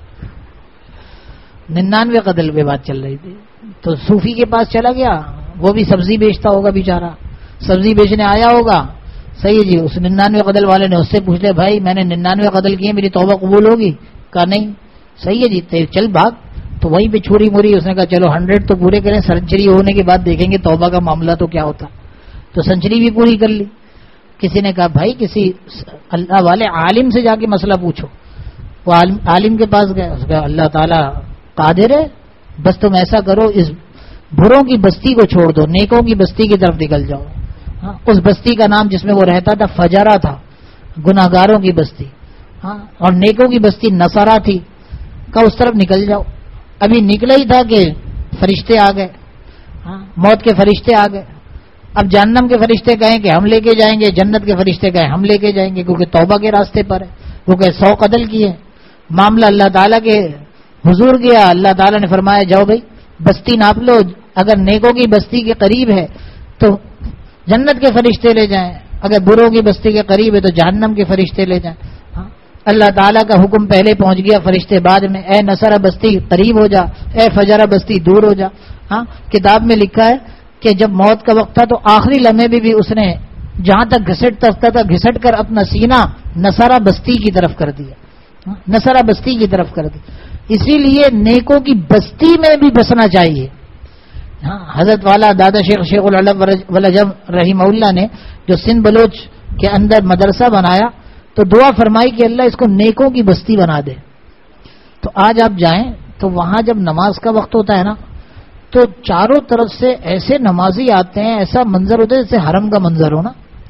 99 قتل پہ بات چل رہی تھی، تو صوفی کے پاس چلا گیا. وہ بھی سبزی بیچتا ہوگا بیچارہ، سبزی بیچنے آیا ہوگا. صحیح ہے جی، اس 99 قتل والے نے اس سے پوچھ لیا بھائی میں نے 99 قتل کیے، میری توبہ قبول ہوگی؟ کہا نہیں. صحیح ہے جی، چل بھاگ. تو وہیں پہ چھری موری، اس نے کہا چلو 100 تو پورے کریں، سنچری ہونے کے بعد دیکھیں گے توبہ کا معاملہ تو کیا ہوتا. تو سنچری بھی پوری کر لی. کسی نے کہا بھائی کسی اللہ والے عالم سے جا کے مسئلہ پوچھو. وہ عالم کے پاس گئے، اس کا اللہ تعالیٰ قادر ہے، بس تم ایسا کرو اس بروں کی بستی کو چھوڑ دو، نیکوں کی بستی کی طرف نکل جاؤ. اس بستی کا نام جس میں وہ رہتا تھا فجرہ تھا، گناہگاروں کی بستی. اور نیکوں کی بستی نصارہ تھی. کہا اس طرف نکل جاؤ. ابھی نکلا ہی تھا کہ فرشتے آ گئے، موت کے فرشتے آ گئے. اب جہنم کے فرشتے کہیں کہ ہم لے کے جائیں گے، جنت کے فرشتے کہیں ہم لے کے جائیں گے، کیونکہ توبہ کے راستے پر ہے. وہ کہ 100 قتل کیے. معاملہ اللہ تعالیٰ کے حضور گیا. اللہ تعالیٰ نے فرمایا جاؤ بھائی بستی ناپ لو، اگر نیکوں کی بستی کے قریب ہے تو جنت کے فرشتے لے جائیں، اگر بروں کی بستی کے قریب ہے تو جہنم کے فرشتے لے جائیں. اللہ تعالیٰ کا حکم پہلے پہنچ گیا، فرشتے بعد میں. اے نصرہ بستی قریب ہو جا، اے فجرہ بستی دور ہو جا. کتاب میں لکھا ہے کہ جب موت کا وقت تھا تو آخری لمحے بھی اس نے جہاں تک گھسٹ سکتا تھا گھسٹ کر اپنا سینہ نصرہ بستی کی طرف کر دیا، نصرہ بستی کی طرف کر دیا. اسی لیے نیکوں کی بستی میں بھی بسنا چاہیے. حضرت والا دادا شیخ العلم ولجم رحمہ اللہ نے جو سندھ بلوچ کے اندر مدرسہ بنایا تو دعا فرمائی کہ اللہ اس کو نیکوں کی بستی بنا دے. تو آج آپ جائیں تو وہاں جب نماز کا وقت ہوتا ہے نا تو چاروں طرف سے ایسے نمازی آتے ہیں، ایسا منظر ہوتا ہے جیسے حرم کا منظر ہو نا.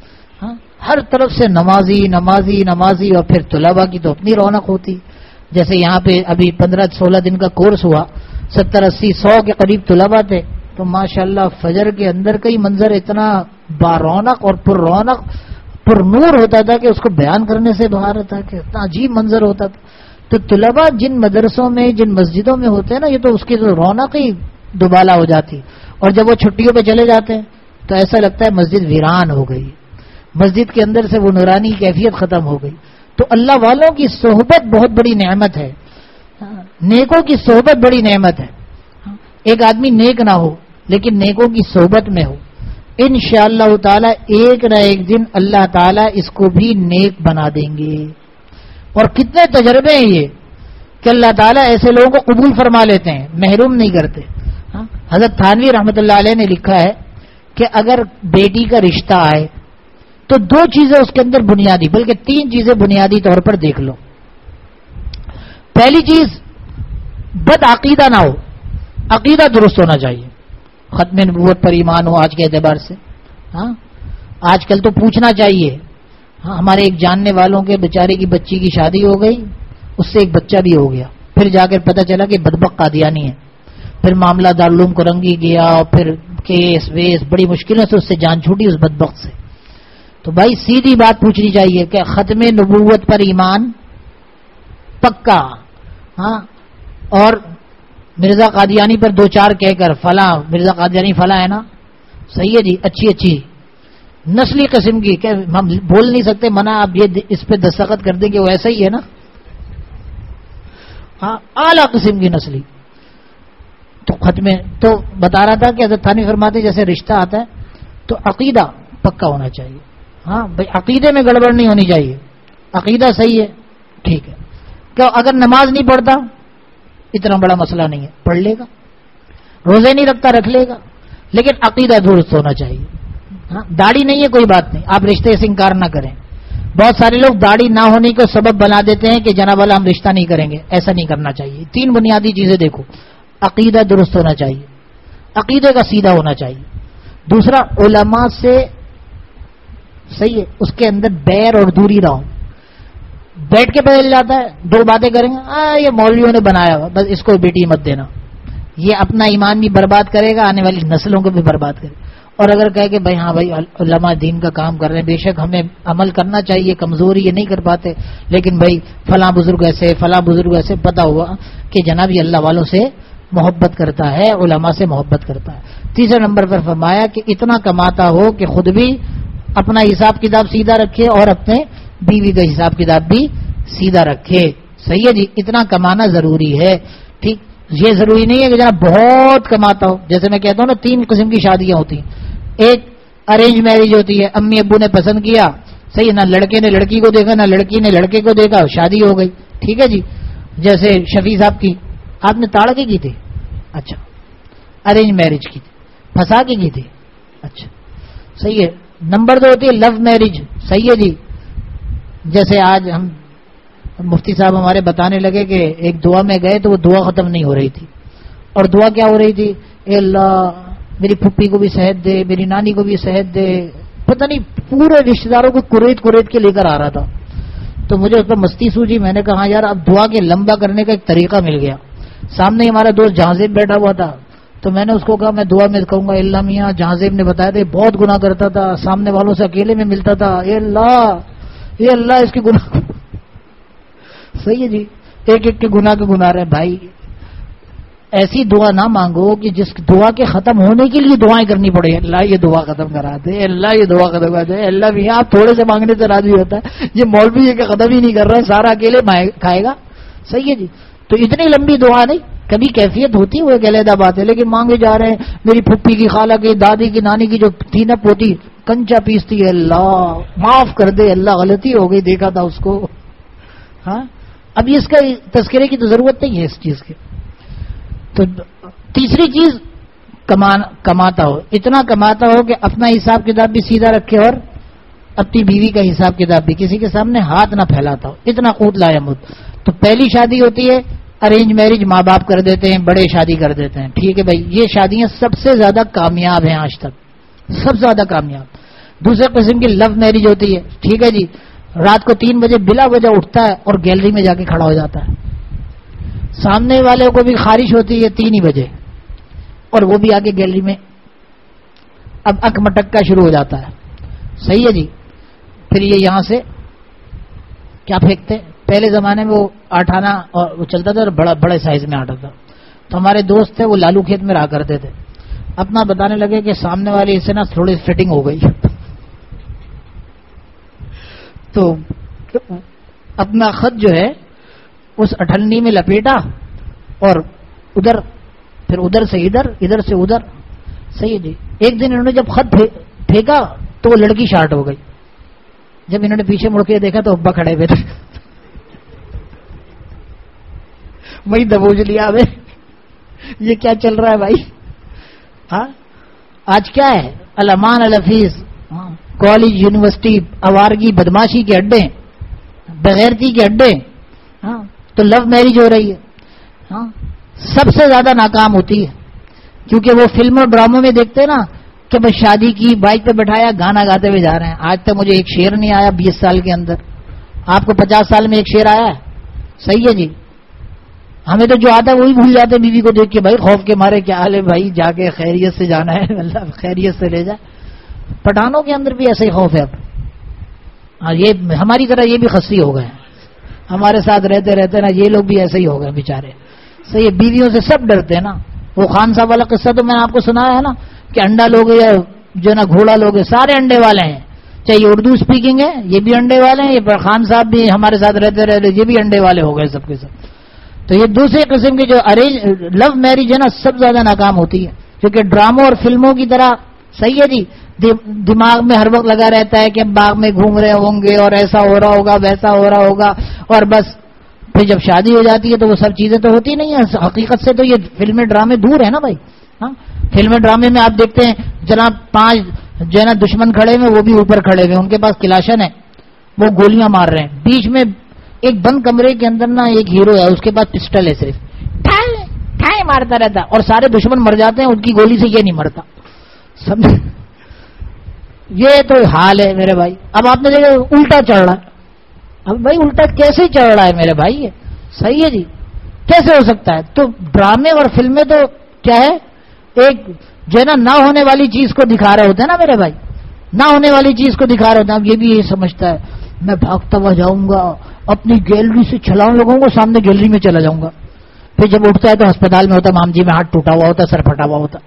ہر طرف سے نمازی نمازی نمازی، اور پھر طلباء کی تو اپنی رونق ہوتی. جیسے یہاں پہ ابھی 15-16 دن کا کورس ہوا، 70-80-100 کے قریب طلباء تھے. تو ماشاءاللہ فجر کے اندر کا ہی منظر اتنا بارونق اور پر رونق پر نور ہوتا تھا کہ اس کو بیان کرنے سے باہر تھا کہ اتنا عجیب منظر ہوتا تھا. تو طلباء جن مدرسوں میں جن مسجدوں میں ہوتے ہیں نا، یہ تو اس کی تو رونق ہی دوبالا ہو جاتی. اور جب وہ چھٹیوں پہ چلے جاتے ہیں تو ایسا لگتا ہے مسجد ویران ہو گئی، مسجد کے اندر سے وہ نورانی کیفیت ختم ہو گئی. تو اللہ والوں کی صحبت بہت بڑی نعمت ہے، نیکوں کی صحبت بڑی نعمت ہے. ایک آدمی نیک نہ ہو لیکن نیکوں کی صحبت میں ہو، انشاءاللہ تعالی ایک نہ ایک دن اللہ تعالی اس کو بھی نیک بنا دیں گے. اور کتنے تجربے ہیں یہ کہ اللہ تعالیٰ ایسے لوگوں کو قبول فرما لیتے ہیں، محروم نہیں کرتے. حضرت تھانوی رحمۃ اللہ علیہ نے لکھا ہے کہ اگر بیٹی کا رشتہ آئے تو 2 چیزیں اس کے اندر بنیادی، بلکہ 3 چیزیں بنیادی طور پر دیکھ لو. پہلی چیز بد عقیدہ نہ ہو، عقیدہ درست ہونا چاہیے. ختم نبوت پر ایمان ہو آج کے اعتبار سے. آج کل تو پوچھنا چاہیے. ہمارے ایک جاننے والوں کے بیچارے کی بچی کی شادی ہو گئی، اس سے ایک بچہ بھی ہو گیا. پھر جا کر پتہ چلا کہ بدبخت قادیانی ہے. پھر معاملہ دارالعلوم کرنگی گیا اور پھر کیس ویس، بڑی مشکلوں سے اس سے جان چھوٹی اس بدبخت سے. تو بھائی سیدھی بات پوچھنی چاہیے کہ ختم نبوت پر ایمان پکا، اور مرزا قادیانی پر 2-4 کہہ کر فلاں مرزا قادیانی فلاں ہے نا، صحیح ہے جی، اچھی اچھی نسلی قسم کی، کہ ہم بول نہیں سکتے منع، آپ یہ اس پہ دستخط کر دیں کہ وہ ایسا ہی ہے نا، ہاں اعلیٰ قسم کی نسلی. تو ختم تو بتا رہا تھا کہ حضرت تھانوی فرماتے جیسے رشتہ آتا ہے تو عقیدہ پکا ہونا چاہیے. ہاں بھائی عقیدے میں گڑبڑ نہیں ہونی چاہیے، عقیدہ صحیح ہے ٹھیک ہے. کہ اگر نماز نہیں پڑھتا اتنا بڑا مسئلہ نہیں ہے، پڑھ لے گا. روزے نہیں رکھتا رکھ لے گا، لیکن عقیدہ درست ہونا چاہیے. ہاں داڑھی نہیں ہے کوئی بات نہیں، آپ رشتے سے انکار نہ کریں. بہت سارے لوگ داڑھی نہ ہونے کو سبب بنا دیتے ہیں کہ جناب والا ہم رشتہ نہیں کریں گے. ایسا نہیں کرنا چاہیے. 3 بنیادی چیزیں دیکھو، عقیدہ درست ہونا چاہیے، عقیدے کا سیدھا ہونا چاہیے. دوسرا علماء سے صحیح ہے اس کے اندر بیر اور دوری رہو. بیٹھ کے بدل جاتا ہے، 2 باتیں کریں گے، یہ مولویوں نے بنایا ہوا، بس اس کو بیٹی مت دینا. یہ اپنا ایمان بھی برباد کرے گا، آنے والی نسلوں کو بھی برباد کرے گا. اور اگر کہے کہ بھائی ہاں بھائی علماء دین کا کام کر رہے ہیں، بے شک ہمیں عمل کرنا چاہیے، کمزوری یہ نہیں کر پاتے، لیکن بھائی فلاں بزرگ ایسے فلاں بزرگ ایسے، پتا ہوا کہ جناب یہ اللہ والوں سے محبت کرتا ہے، علماء سے محبت کرتا ہے. تیسرے نمبر پر فرمایا کہ اتنا کماتا ہو کہ خود بھی اپنا حساب کتاب سیدھا رکھے اور اپنے بیوی کا حساب کتاب بھی سیدھا رکھے. صحیح ہے جی، اتنا کمانا ضروری ہے. ٹھیک، یہ ضروری نہیں ہے کہ جناب بہت کماتا ہو. جیسے میں کہتا ہوں نا 3 قسم کی شادیاں ہوتی ہیں. ایک ارینج میرج ہوتی ہے، امی ابو نے پسند کیا، صحیح، نہ لڑکے نے لڑکی کو دیکھا نہ لڑکی نے لڑکے کو دیکھا، شادی ہو گئی. ٹھیک ہے جی، جیسے شفیع صاحب کی آپ نے تاڑ کے کی تھی، اچھا ارینج میرج کی تھی، پھنسا کے کی تھی، اچھا صحیح ہے. نمبر 2 ہوتی ہے لو میرج. صحیح ہے جی، جیسے آج ہم مفتی صاحب ہمارے بتانے لگے کہ ایک دعا میں گئے تو وہ دعا ختم نہیں ہو رہی تھی. اور دعا کیا ہو رہی تھی؟ اے اللہ میری پھپھی کو بھی صحت دے، میری نانی کو بھی صحت دے. پتہ نہیں پورے رشتے داروں کو کریت کے لے کر آ رہا تھا. تو مجھے اس پر مستی سوجی. میں نے کہا یار اب دعا کے لمبا کرنے کا ایک طریقہ مل گیا. سامنے ہمارا دوست جہازیب بیٹھا ہوا تھا، تو میں نے اس کو کہا میں دعا میں کہوں گا اللہ میاں. جہازیب نے بتایا تھا بہت گناہ کرتا تھا، سامنے والوں سے اکیلے میں ملتا تھا. اے اللہ اس کے گناہ. صحیح ہے جی، ایک ایک کے گناہ رہے بھائی. ایسی دعا نہ مانگو کہ جس دعا کے ختم ہونے کے لیے دعائیں کرنی پڑے. اللہ یہ دعا ختم کرا دے، اللہ یہ دعا ختم کرا دے. اللہ میاں آپ تھوڑے سے مانگنے سے راضی ہوتا ہے، یہ مولوی یہ کہ ختم ہی نہیں کر رہا ہے، سارا اکیلے کھائے گا. صحیح ہے جی، تو اتنی لمبی دعا نہیں. کبھی کیفیت ہوتی ہے وہ ایک علیحدہ بات ہے، لیکن مانگے جا رہے ہیں. میری پھپھی کی، خالہ کی، دادی کی، نانی کی جو تھی نا پوتی کنچا پیستی ہے، اللہ معاف کر دے، اللہ غلطی ہو گئی، دیکھا تھا اس کو. ہاں اب اس کا تذکرے کی تو ضرورت نہیں ہے اس چیز کے. تو تیسری چیز کماتا ہو، اتنا کماتا ہو کہ اپنا حساب کتاب بھی سیدھا رکھے اور اپنی بیوی کا حساب کتاب بھی، کسی کے سامنے ہاتھ نہ پھیلاتا ہو. اتنا قوت لا یمد. تو پہلی شادی ہوتی ہے ارینج میرج، ماں باپ کر دیتے ہیں، بڑے شادی کر دیتے ہیں. ٹھیک ہے بھائی، یہ شادیاں سب سے زیادہ کامیاب ہیں آج تک، سب سے زیادہ کامیاب. دوسرے قسم کی لو میرج ہوتی ہے. ٹھیک ہے جی، رات کو 3 بجے بلا وجہ اٹھتا ہے اور گیلری میں جا کے کھڑا ہو جاتا ہے. سامنے والے کو بھی خارش ہوتی ہے 3 ہی بجے، اور وہ بھی آگے گیلری میں اب اک مٹکا شروع ہو جاتا ہے. صحیح ہے جی، پھر یہ یہاں سے کیا پھینکتے. پہلے زمانے میں وہ آٹھانا اور وہ چلتا تھا اور بڑے سائز میں آٹا تھا. تو ہمارے دوست تھے وہ لالو کھیت میں رہا کرتے تھے. اپنا بتانے لگے کہ سامنے والے سے نا تھوڑی فٹنگ ہو گئی، تو اپنا خط جو ہے اس اٹھنی میں لپیٹا اور ادھر پھر ادھر سے ادھر سے ادھر. صحیح ہے جی. ایک دن انہوں نے جب خط پھینکا تو وہ لڑکی شارٹ ہو گئی. جب انہوں نے پیچھے مڑ کے دیکھا تو ابا کھڑے ہوئے تھے. وہی دبوچ لیا ہمیں، یہ کیا چل رہا ہے بھائی. ہاں آج کیا ہے، الامان الحفیظ، کالج یونیورسٹی، آوارگی بدماشی کے اڈے، بغیرتی کے اڈے. ہاں تو لو میرج ہو رہی ہے. ہاں سب سے زیادہ ناکام ہوتی ہے، کیونکہ وہ فلم اور ڈراموں میں دیکھتے ہیں نا کہ بس شادی کی، بائک پہ بٹھایا، گانا گاتے ہوئے جا رہے ہیں. آج تک مجھے ایک شعر نہیں آیا 20 سال کے اندر. آپ کو 50 سال میں ایک شعر آیا ہے؟ صحیح ہے جی. ہمیں تو جو آتا ہے وہی بھول جاتے بیوی کو دیکھ کے. بھائی خوف کے مارے کیا حال ہے بھائی، جا کے خیریت سے جانا ہے، اللہ خیریت سے لے جائے. پٹھانوں کے اندر بھی ایسے ہی خوف ہے اب. ہاں یہ ہماری طرح یہ بھی خصی ہو گئے ہیں، ہمارے ساتھ رہتے رہتے نا یہ لوگ بھی ایسے ہی ہو گئے بیچارے. صحیح ہے، بیویوں سے سب ڈرتے ہیں نا. وہ خان صاحب والا قصہ تو میں نے آپ کو سنایا ہے نا کہ انڈا لوگے یا جو نا گھوڑا لوگ سارے انڈے والے ہیں، چاہے یہ اردو اسپیکنگ ہے یہ بھی انڈے والے ہیں، یہ خان صاحب بھی ہمارے ساتھ رہتے رہتے یہ بھی انڈے والے ہو گئے سب کے سب. تو یہ دوسرے قسم کی جو ارینج لو میرج ہے نا سب زیادہ ناکام ہوتی ہے، کیونکہ ڈراموں اور فلموں کی طرح صحیح ہے جی دماغ میں ہر وقت لگا رہتا ہے کہ ہم باغ میں گھوم رہے ہوں گے اور ایسا ہو رہا ہوگا ویسا ہو رہا ہوگا، اور بس پھر جب شادی ہو جاتی ہے تو وہ سب چیزیں تو ہوتی نہیں ہیں. حقیقت سے تو یہ فلمیں ڈرامے دور ہے نا بھائی. ہاں فلمیں ڈرامے میں آپ دیکھتے ہیں جناب 5 جو ہے نا دشمن کھڑے ہوئے وہ بھی اوپر کھڑے ہوئے، ان کے پاس کلاشن ہے، وہ گولیاں مار رہے ہیں. بیچ میں ایک بند کمرے کے اندر نا ایک ہیرو ہے، اس کے پاس پسٹل ہے، صرف ٹھائے مارتا رہتا اور سارے دشمن مر جاتے ہیں، ان کی گولی سے یہ نہیں مرتا. سمجھ یہ تو حال ہے میرے بھائی. اب آپ نے دیکھا الٹا چڑھ رہا ہے. اب بھائی الٹا کیسے چڑھ رہا ہے میرے بھائی؟ یہ صحیح ہے جی کیسے ہو سکتا ہے؟ تو ڈرامے اور فلمیں تو کیا ہے ایک جو ہے نا نہ ہونے والی چیز کو دکھا رہے ہوتے ہیں نا میرے بھائی، نہ ہونے والی چیز کو دکھا رہے ہوتے ہیں. اب یہ بھی یہی سمجھتا ہے میں بھاگتا ہوا جاؤں گا اپنی گیلری سے چھلانگ لگاؤں گا سامنے گیلری میں چلا جاؤں گا، پھر جب اٹھتا ہے تو ہسپتال میں ہوتا مام جی میں ہاتھ ٹوٹا ہوا ہوتا سر پھٹا ہوا ہوتا.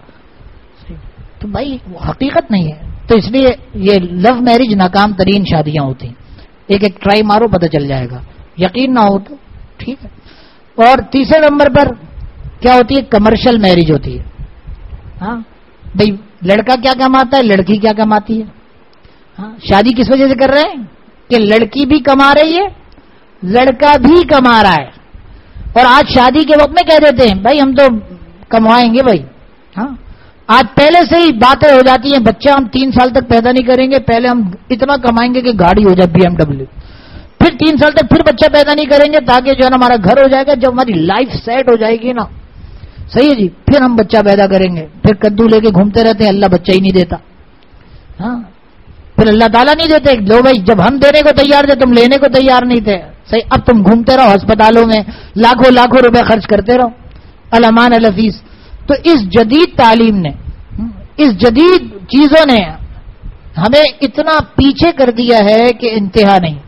تو بھائی حقیقت نہیں ہے. تو اس لیے یہ لو میرج ناکام ترین شادیاں ہوتی ہیں. ایک ٹرائی مارو پتہ چل جائے گا، یقین نہ ہو تو ٹھیک ہے. اور تیسرے نمبر پر کیا ہوتی ہے؟ کمرشل میرج ہوتی ہے. ہاں بھائی لڑکا کیا کماتا ہے لڑکی کیا کماتی ہے. ہاں شادی کس وجہ سے کر رہے ہیں کہ لڑکی بھی کما رہی ہے لڑکا بھی کما رہا ہے. اور آج شادی کے وقت میں کہہ دیتے ہیں بھائی ہم تو کمائیں گے بھائی. ہاں آج پہلے سے ہی باتیں ہو جاتی ہیں بچہ ہم 3 سال تک پیدا نہیں کریں گے، پہلے ہم اتنا کمائیں گے کہ گاڑی ہو جائے BMW، پھر 3 سال تک پھر بچہ پیدا نہیں کریں گے تاکہ جو ہے نا ہمارا گھر ہو جائے گا. جب ہماری لائف سیٹ ہو جائے گی نا صحیح ہے جی پھر ہم بچہ پیدا کریں گے. پھر کدو لے کے گھومتے رہتے ہیں، اللہ بچہ ہی نہیں دیتا. ہاں پھر اللہ تعالیٰ نہیں دیتے. لو بھائی جب ہم دینے کو تیار تھے تم لینے کو تیار نہیں تھے. صحیح اب تم گھومتے رہو ہسپتالوں میں لاکھوں روپے خرچ کرتے رہو الامان الفیس. تو اس جدید تعلیم نے اس جدید چیزوں نے ہمیں اتنا پیچھے کر دیا ہے کہ انتہا نہیں.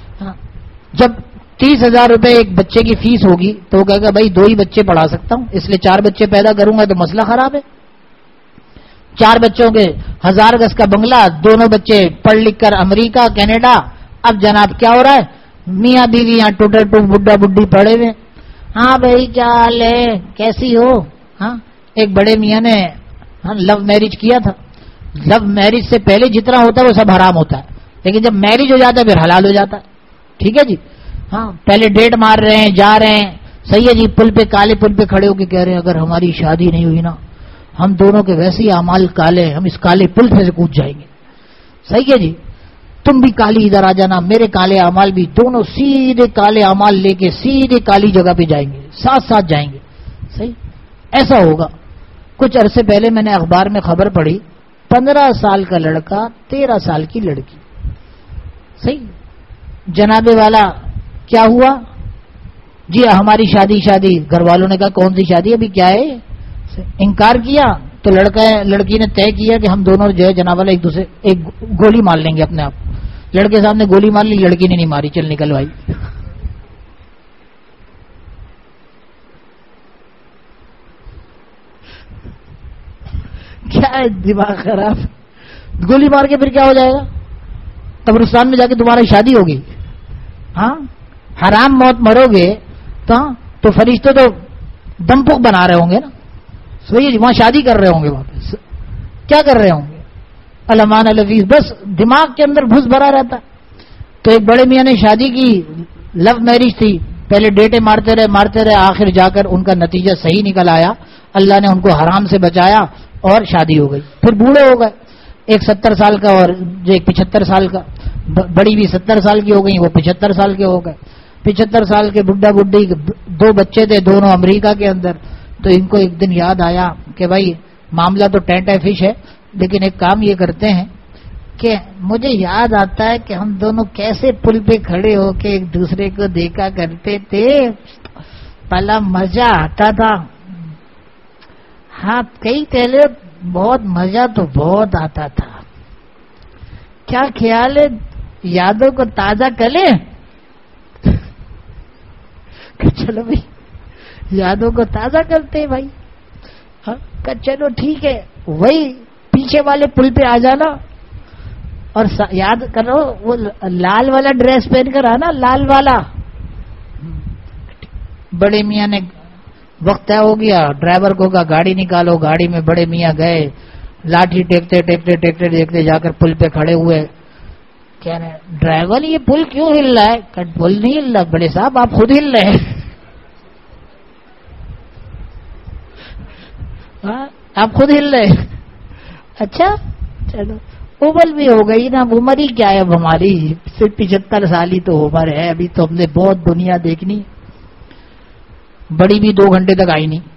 جب 30,000 روپے ایک بچے کی فیس ہوگی تو وہ کہے گا بھائی 2 ہی بچے پڑھا سکتا ہوں اس لیے 4 بچے پیدا کروں گا تو مسئلہ خراب ہے. 4 بچوں کے 1000 گز کا بنگلہ، دونوں بچے پڑھ لکھ کر امریکہ کینیڈا. اب جناب کیا ہو رہا ہے میاں بیوی یہاں ٹوٹل بڈھا بڈھی پڑے ہوئے. ہاں بھائی کیا حال ہے کیسی ہو. ہاں ایک بڑے میاں نے لو میرج کیا تھا. لو میرج سے پہلے جتنا ہوتا ہے وہ سب حرام ہوتا ہے، لیکن جب میرج ہو جاتا ہے پھر حلال ہو جاتا ہے. ٹھیک ہے جی. ہاں پہلے ڈیٹ مار رہے ہیں جا رہے ہیں صحیح ہے جی پل پہ کالے پل پہ کھڑے ہو کے کہہ رہے ہیں اگر ہماری شادی نہیں ہوئی نا ہم دونوں کے ویسے ہی اعمال کالے ہیں، ہم اس کالے پل سے کود جائیں گے. صحیح ہے جی تم بھی کالی ادھر آ جانا میرے کالے اعمال بھی، دونوں سیدھے کالے اعمال لے کے سیدھے کالی جگہ پہ جائیں گے، ساتھ جائیں گے. صحیح ایسا ہوگا. کچھ عرصے پہلے میں نے اخبار میں خبر پڑھی 15 سال کا لڑکا 13 سال کی لڑکی. صحیح جناب والا کیا ہوا جی ہماری شادی گھر والوں نے کہا کون سی شادی ابھی کیا ہے انکار کیا. تو لڑکی نے طے کیا کہ ہم دونوں جو ہے جناب والا ایک دوسرے ایک گولی مار لیں گے اپنے آپ. لڑکے صاحب نے گولی مار لی، لڑکی نے نہیں ماری. چل نکل بھائی. کیا ہے دماغ خراب. گولی مار کے پھر کیا ہو جائے گا قبرستان میں جا کے تمہاری شادی ہوگی. ہاں حرام موت مرو گے تو فرشتے تو دم پخ بنا رہے ہوں گے نا. صحیح وہاں شادی کر رہے ہوں گے واپس کیا کر رہے ہوں گے الامان الفیس. بس دماغ کے اندر گھس بھرا رہتا. تو ایک بڑے میاں نے شادی کی لو میرج تھی پہلے ڈیٹیں مارتے رہے آخر جا کر ان کا نتیجہ صحیح نکل آیا. اللہ نے ان کو حرام سے بچایا اور شادی ہو گئی. پھر بوڑھے ہو گئے ایک 70 سال کا اور جو ایک 75 سال کا. بڑی بھی 70 سال کی ہو گئی وہ 75 سال کے ہو گئے. 75 سال کے بڈھا بڈھی 2 بچے تھے دونوں امریکہ کے اندر. تو ان کو ایک دن یاد آیا کہ بھائی معاملہ تو ٹینٹ ہے فش ہے لیکن ایک کام یہ کرتے ہیں کہ مجھے یاد آتا ہے کہ ہم دونوں کیسے پل پہ کھڑے ہو کے ایک دوسرے کو دیکھا کرتے تھے پہلا مزہ آتا تھا. ہاں کئی پہلے بہت مزہ تو بہت آتا تھا. کیا خیال ہے یادوں کو تازہ کریں. چلو بھائی یادوں کو تازہ کرتے ہیں بھائی. ہاں چلو ٹھیک ہے. وہی نیچے والے پل پہ آ جانا اور یاد کرو وہ لال والا ڈریس پہن کر آنا، لال والا. بڑے میاں نے وقت طے ہو گیا، ڈرائیور کو کہا گاڑی نکالو، گاڑی میں بڑے میاں گئے، لاٹھی ٹیکتے ٹیکتے ٹیکتے ٹیکتے جا کر پل پہ کھڑے ہوئے. کہہ رہے ڈرائیور یہ پل کیوں ہل رہا ہے؟ کہ پل نہیں ہل رہا بڑے صاحب، آپ خود ہل رہے ہیں. آپ خود ہل رہے ہیں. اچھا چلو عمر بھی ہو گئی نا، عمر ہی کیا ہے اب ہماری، صرف 75 سال ہی تو عمر ہے، ابھی تو ہم نے بہت دنیا دیکھنی. بڑی بھی 2 گھنٹے تک آئی نہیں،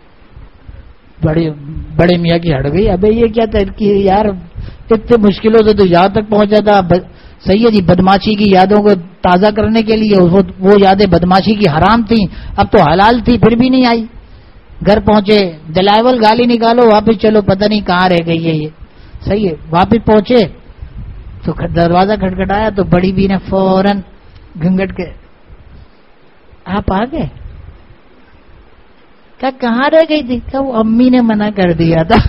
بڑے میاں کی ہٹ گئی. ابے یہ کیا ترقی ہے یار، اتنے مشکلوں سے تو یہاں تک پہنچا تھا. صحیح ہے جی، بدماشی کی یادوں کو تازہ کرنے کے لیے وہ یادیں بدماشی کی حرام تھیں، اب تو حلال تھی، پھر بھی نہیں آئی. گھر پہنچے، دلائیول گالی نکالو، واپس چلو، پتہ نہیں کہاں رہ گئی ہے یہ. صحیح ہے، واپس پہنچے تو دروازہ کھٹکھٹایا تو بڑی بی نے فوراً گھنگٹ کے آپ آ گئے. کہاں رہ گئی تھی؟ کہ وہ امی نے منع کر دیا تھا.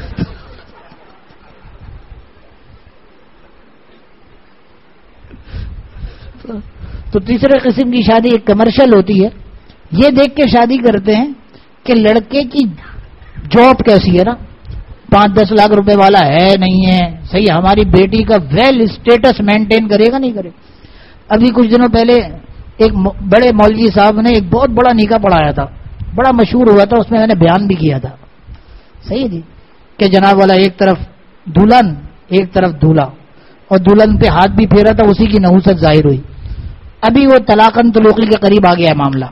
تو تیسرے قسم کی شادی ایک کمرشل ہوتی ہے. یہ دیکھ کے شادی کرتے ہیں کہ لڑکے کی جاب کیسی ہے نا، 5-10 لاکھ روپے والا ہے نہیں ہے. صحیح، ہماری بیٹی کا ویل اسٹیٹس مینٹین کرے گا نہیں کرے. ابھی کچھ دنوں پہلے ایک بڑے مولوی صاحب نے ایک بہت بڑا نکاح پڑھایا تھا، بڑا مشہور ہوا تھا، اس میں نے بیان بھی کیا تھا. صحیح جی، کہ جناب والا ایک طرف دلہن ایک طرف دولہا، اور دلہن پہ ہاتھ بھی پھیرا تھا، اسی کی نحوست ظاہر ہوئی. ابھی وہ طلاقاً طلوقی کے قریب آ گیا ہے معاملہ،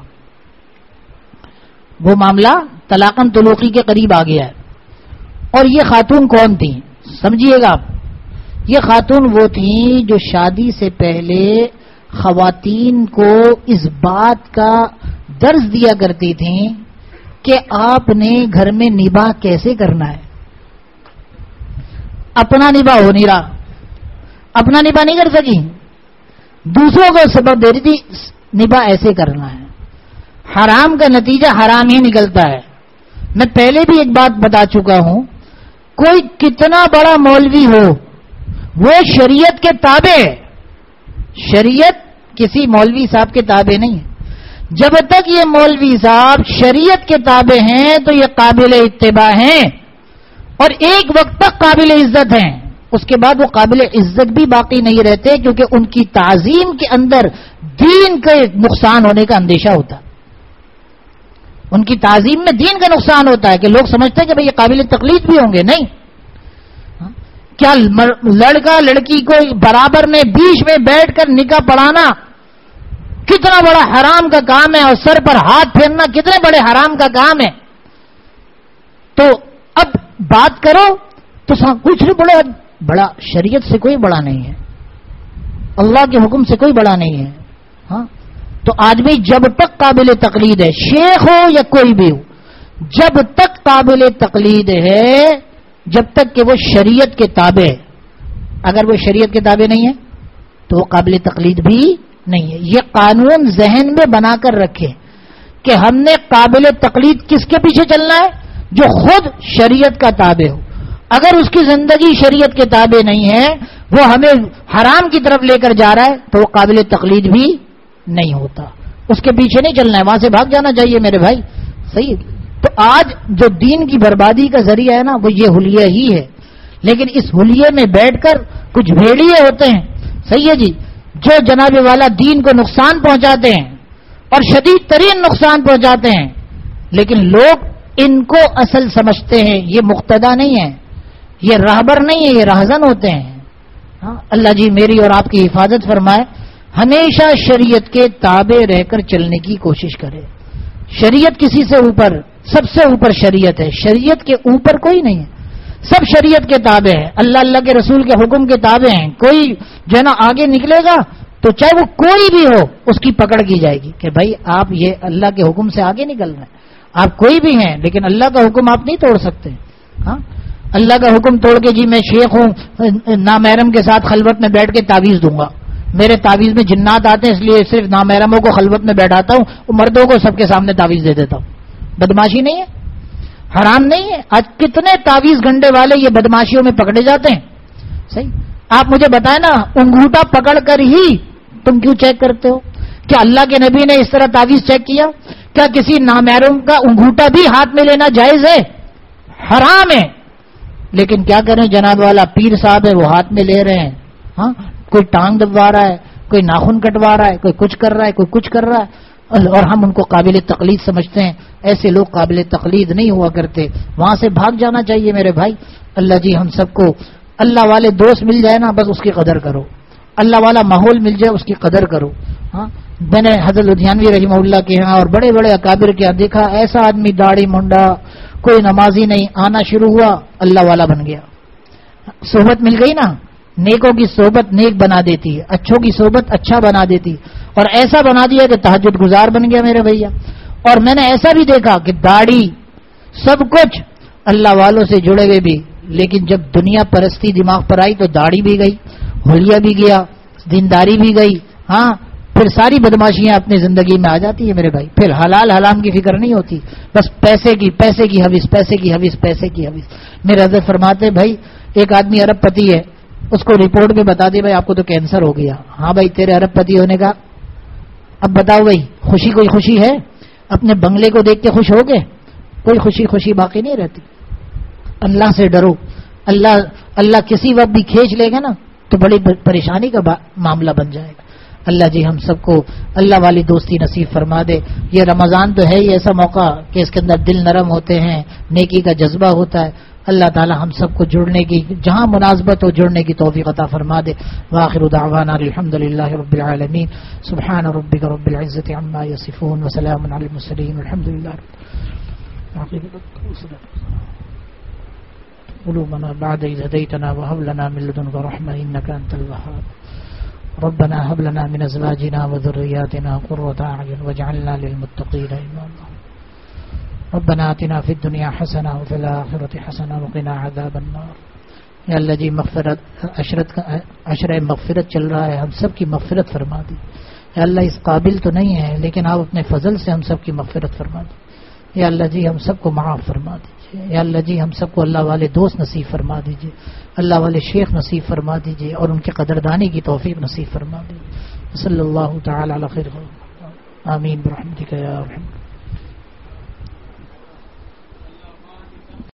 وہ معاملہ طلاقاً طلوقی کے قریب آ گیا ہے. اور یہ خاتون کون تھی سمجھیے گا آپ، یہ خاتون وہ تھیں جو شادی سے پہلے خواتین کو اس بات کا درس دیا کرتی تھیں کہ آپ نے گھر میں نباہ کیسے کرنا ہے. اپنا نباہ ہو نہیں رہا، اپنا نباہ نہیں کر سکی، دوسروں کو سبب دے رہی تھی نباہ ایسے کرنا ہے. حرام کا نتیجہ حرام ہی نکلتا ہے. میں پہلے بھی ایک بات بتا چکا ہوں، کوئی کتنا بڑا مولوی ہو وہ شریعت کے تابع ہے، شریعت کسی مولوی صاحب کے تابع نہیں ہے. جب تک یہ مولوی صاحب شریعت کے تابع ہیں تو یہ قابل اتباع ہیں اور ایک وقت تک قابل عزت ہیں، اس کے بعد وہ قابل عزت بھی باقی نہیں رہتے، کیونکہ ان کی تعظیم کے اندر دین کے نقصان ہونے کا اندیشہ ہوتا ہے. ان کی تعظیم میں دین کا نقصان ہوتا ہے کہ لوگ سمجھتے ہیں کہ بھئی یہ قابل تقلید بھی ہوں گے. نہیں، کیا لڑکا لڑکی کو برابر میں بیچ میں بیٹھ کر نکاح پڑھانا کتنا بڑا حرام کا کام ہے، اور سر پر ہاتھ پھیرنا کتنے بڑے حرام کا کام ہے. تو اب بات کرو تو کچھ نہیں، بڑا شریعت سے کوئی بڑا نہیں ہے، اللہ کے حکم سے کوئی بڑا نہیں ہے. ہاں، تو آدمی جب تک قابل تقلید ہے، شیخ ہو یا کوئی بھی ہو، جب تک قابل تقلید ہے، جب تک کہ وہ شریعت کے تابع ہے. اگر وہ شریعت کے تابع نہیں ہے تو وہ قابل تقلید بھی نہیں ہے. یہ قانون ذہن میں بنا کر رکھے کہ ہم نے قابل تقلید کس کے پیچھے چلنا ہے؟ جو خود شریعت کا تابع ہو. اگر اس کی زندگی شریعت کے تابع نہیں ہے، وہ ہمیں حرام کی طرف لے کر جا رہا ہے، تو وہ قابل تقلید بھی نہیں ہوتا. اس کے پیچھے نہیں چلنا ہے، وہاں سے بھاگ جانا چاہیے میرے بھائی. صحیح. تو آج جو دین کی بربادی کا ذریعہ ہے نا، وہ یہ حلیہ ہی ہے. لیکن اس حلیے میں بیٹھ کر کچھ بھیڑیے ہوتے ہیں، صحیح ہے جی، جو جناب والا دین کو نقصان پہنچاتے ہیں اور شدید ترین نقصان پہنچاتے ہیں، لیکن لوگ ان کو اصل سمجھتے ہیں. یہ مقتدا نہیں ہے، یہ راہبر نہیں ہے، یہ راہزن ہوتے ہیں. ہاں، اللہ جی میری اور آپ کی حفاظت فرمائے. ہمیشہ شریعت کے تابع رہ کر چلنے کی کوشش کرے. شریعت کسی سے اوپر، سب سے اوپر شریعت ہے، شریعت کے اوپر کوئی نہیں ہے. سب شریعت کے تابع ہے، اللہ کے رسول کے حکم کے تابع ہیں. کوئی جو ہے نا آگے نکلے گا تو چاہے وہ کوئی بھی ہو، اس کی پکڑ کی جائے گی کہ بھائی آپ یہ اللہ کے حکم سے آگے نکل رہے ہیں. آپ کوئی بھی ہیں لیکن اللہ کا حکم آپ نہیں توڑ سکتے. ہاں، اللہ کا حکم توڑ کے جی میں شیخ ہوں، نامحرم کے ساتھ خلوت میں بیٹھ کے تعویذ دوں گا، میرے تعویذ میں جنات آتے ہیں اس لیے صرف نامحرموں کو خلوت میں بیٹھاتا ہوں، مردوں کو سب کے سامنے تعویذ دے دیتا ہوں. بدماشی نہیں ہے؟ حرام نہیں ہے. آج کتنے تعویذ گنڈے والے یہ بدماشیوں میں پکڑے جاتے ہیں. صحیح. آپ مجھے بتائیں نا، انگوٹھا پکڑ کر ہی تم کیوں چیک کرتے ہو؟ کیا اللہ کے نبی نے اس طرح تعویذ چیک کیا؟ کیا کسی نامحرم کا انگوٹھا بھی ہاتھ میں لینا جائز ہے؟ حرام ہے. لیکن کیا کریں، جناب والا پیر صاحب ہے وہ ہاتھ میں لے رہے ہیں. ہاں، کوئی ٹانگ دبوا رہا ہے، کوئی ناخن کٹوا رہا ہے، کوئی کچھ کر رہا ہے، کوئی کچھ کر رہا ہے، اور ہم ان کو قابل تقلید سمجھتے ہیں. ایسے لوگ قابل تقلید نہیں ہوا کرتے. وہاں سے بھاگ جانا چاہیے میرے بھائی. اللہ جی ہم سب کو اللہ والے دوست مل جائے نا، بس اس کی قدر کرو. اللہ والا ماحول مل جائے، اس کی قدر کرو. ہاں، میں نے حضرت لدھیانوی رحمہ اللہ کے یہاں اور بڑے بڑے اکابر کے یہاں دیکھا، ایسا آدمی داڑھی منڈا، کوئی نمازی نہیں، آنا شروع ہوا اللہ والا بن گیا. صحبت مل گئی نا، نیکوں کی صحبت نیک بنا دیتی ہے، اچھوں کی صحبت اچھا بنا دیتی، اور ایسا بنا دیا کہ تہجد گزار بن گیا میرے بھیا. اور میں نے ایسا بھی دیکھا کہ داڑھی سب کچھ اللہ والوں سے جڑے ہوئے بھی، لیکن جب دنیا پرستی دماغ پر آئی تو داڑھی بھی گئی، حلیہ بھی گیا، دینداری بھی گئی. ہاں، پھر ساری بدماشیاں اپنی زندگی میں آ جاتی ہے میرے بھائی. پھر حلال حرام کی فکر نہیں ہوتی، بس پیسے کی حوث، پیسے کی حوث. میرے حضرت فرماتے بھائی ایک آدمی ارب پتی ہے، اس کو رپورٹ میں بتا دے بھائی آپ کو تو کینسر ہو گیا. ہاں بھائی تیرے ارب پتی ہونے کا اب بتاؤ بھائی خوشی کوئی خوشی ہے؟ اپنے بنگلے کو دیکھ کے خوش ہو گئے؟ کوئی خوشی باقی نہیں رہتی. اللہ سے ڈرو. اللہ کسی وقت بھی کھینچ لے گا نا تو بڑی پریشانی کا معاملہ بن جائے گا. اللہ جی ہم سب کو اللہ والی دوستی نصیب فرما دے. یہ رمضان تو ہے ہی ایسا موقع کہ اس کے اندر دل نرم ہوتے ہیں، نیکی کا جذبہ ہوتا ہے. اللہ تعالی ہم سب کو جڑنے کی، جہاں مناسبت ہو جڑنے کی توفیق عطا فرما دے. وآخر دعوانا الحمدللہ رب العالمین. سبحان ربک رب العزة عما یصفون وسلام علی المرسلین والحمدللہ. قلوبنا بعد إذ هديتنا وهب لنا من لدنك رحمة إنك أنت الوهاب. ربنا هب لنا من أزواجنا وذرياتنا قرة أعين واجعلنا للمتقين إماما. ربنا آتنا في الدنيا حسنة وفي الآخرة حسنة وقنا عذاب النار. یا اللہ جی مغفرت عشرہ مغفرت چل رہا ہے، ہم سب کی مغفرت فرما دی. یا اللہ اس قابل تو نہیں ہے لیکن آپ اپنے فضل سے ہم سب کی مغفرت فرما دی. یا اللہ جی ہم سب کو معاف فرما دیجیے. یا اللہ جی ہم سب کو اللہ والے دوست نصیب فرما دیجیے، اللہ والے شیخ نصیب فرما دیجیے، اور ان کی قدردانی کی توفیق نصیب فرما دیجیے. صلی اللہ تعالی علی خیر. آمین برحمتک یا ارحم.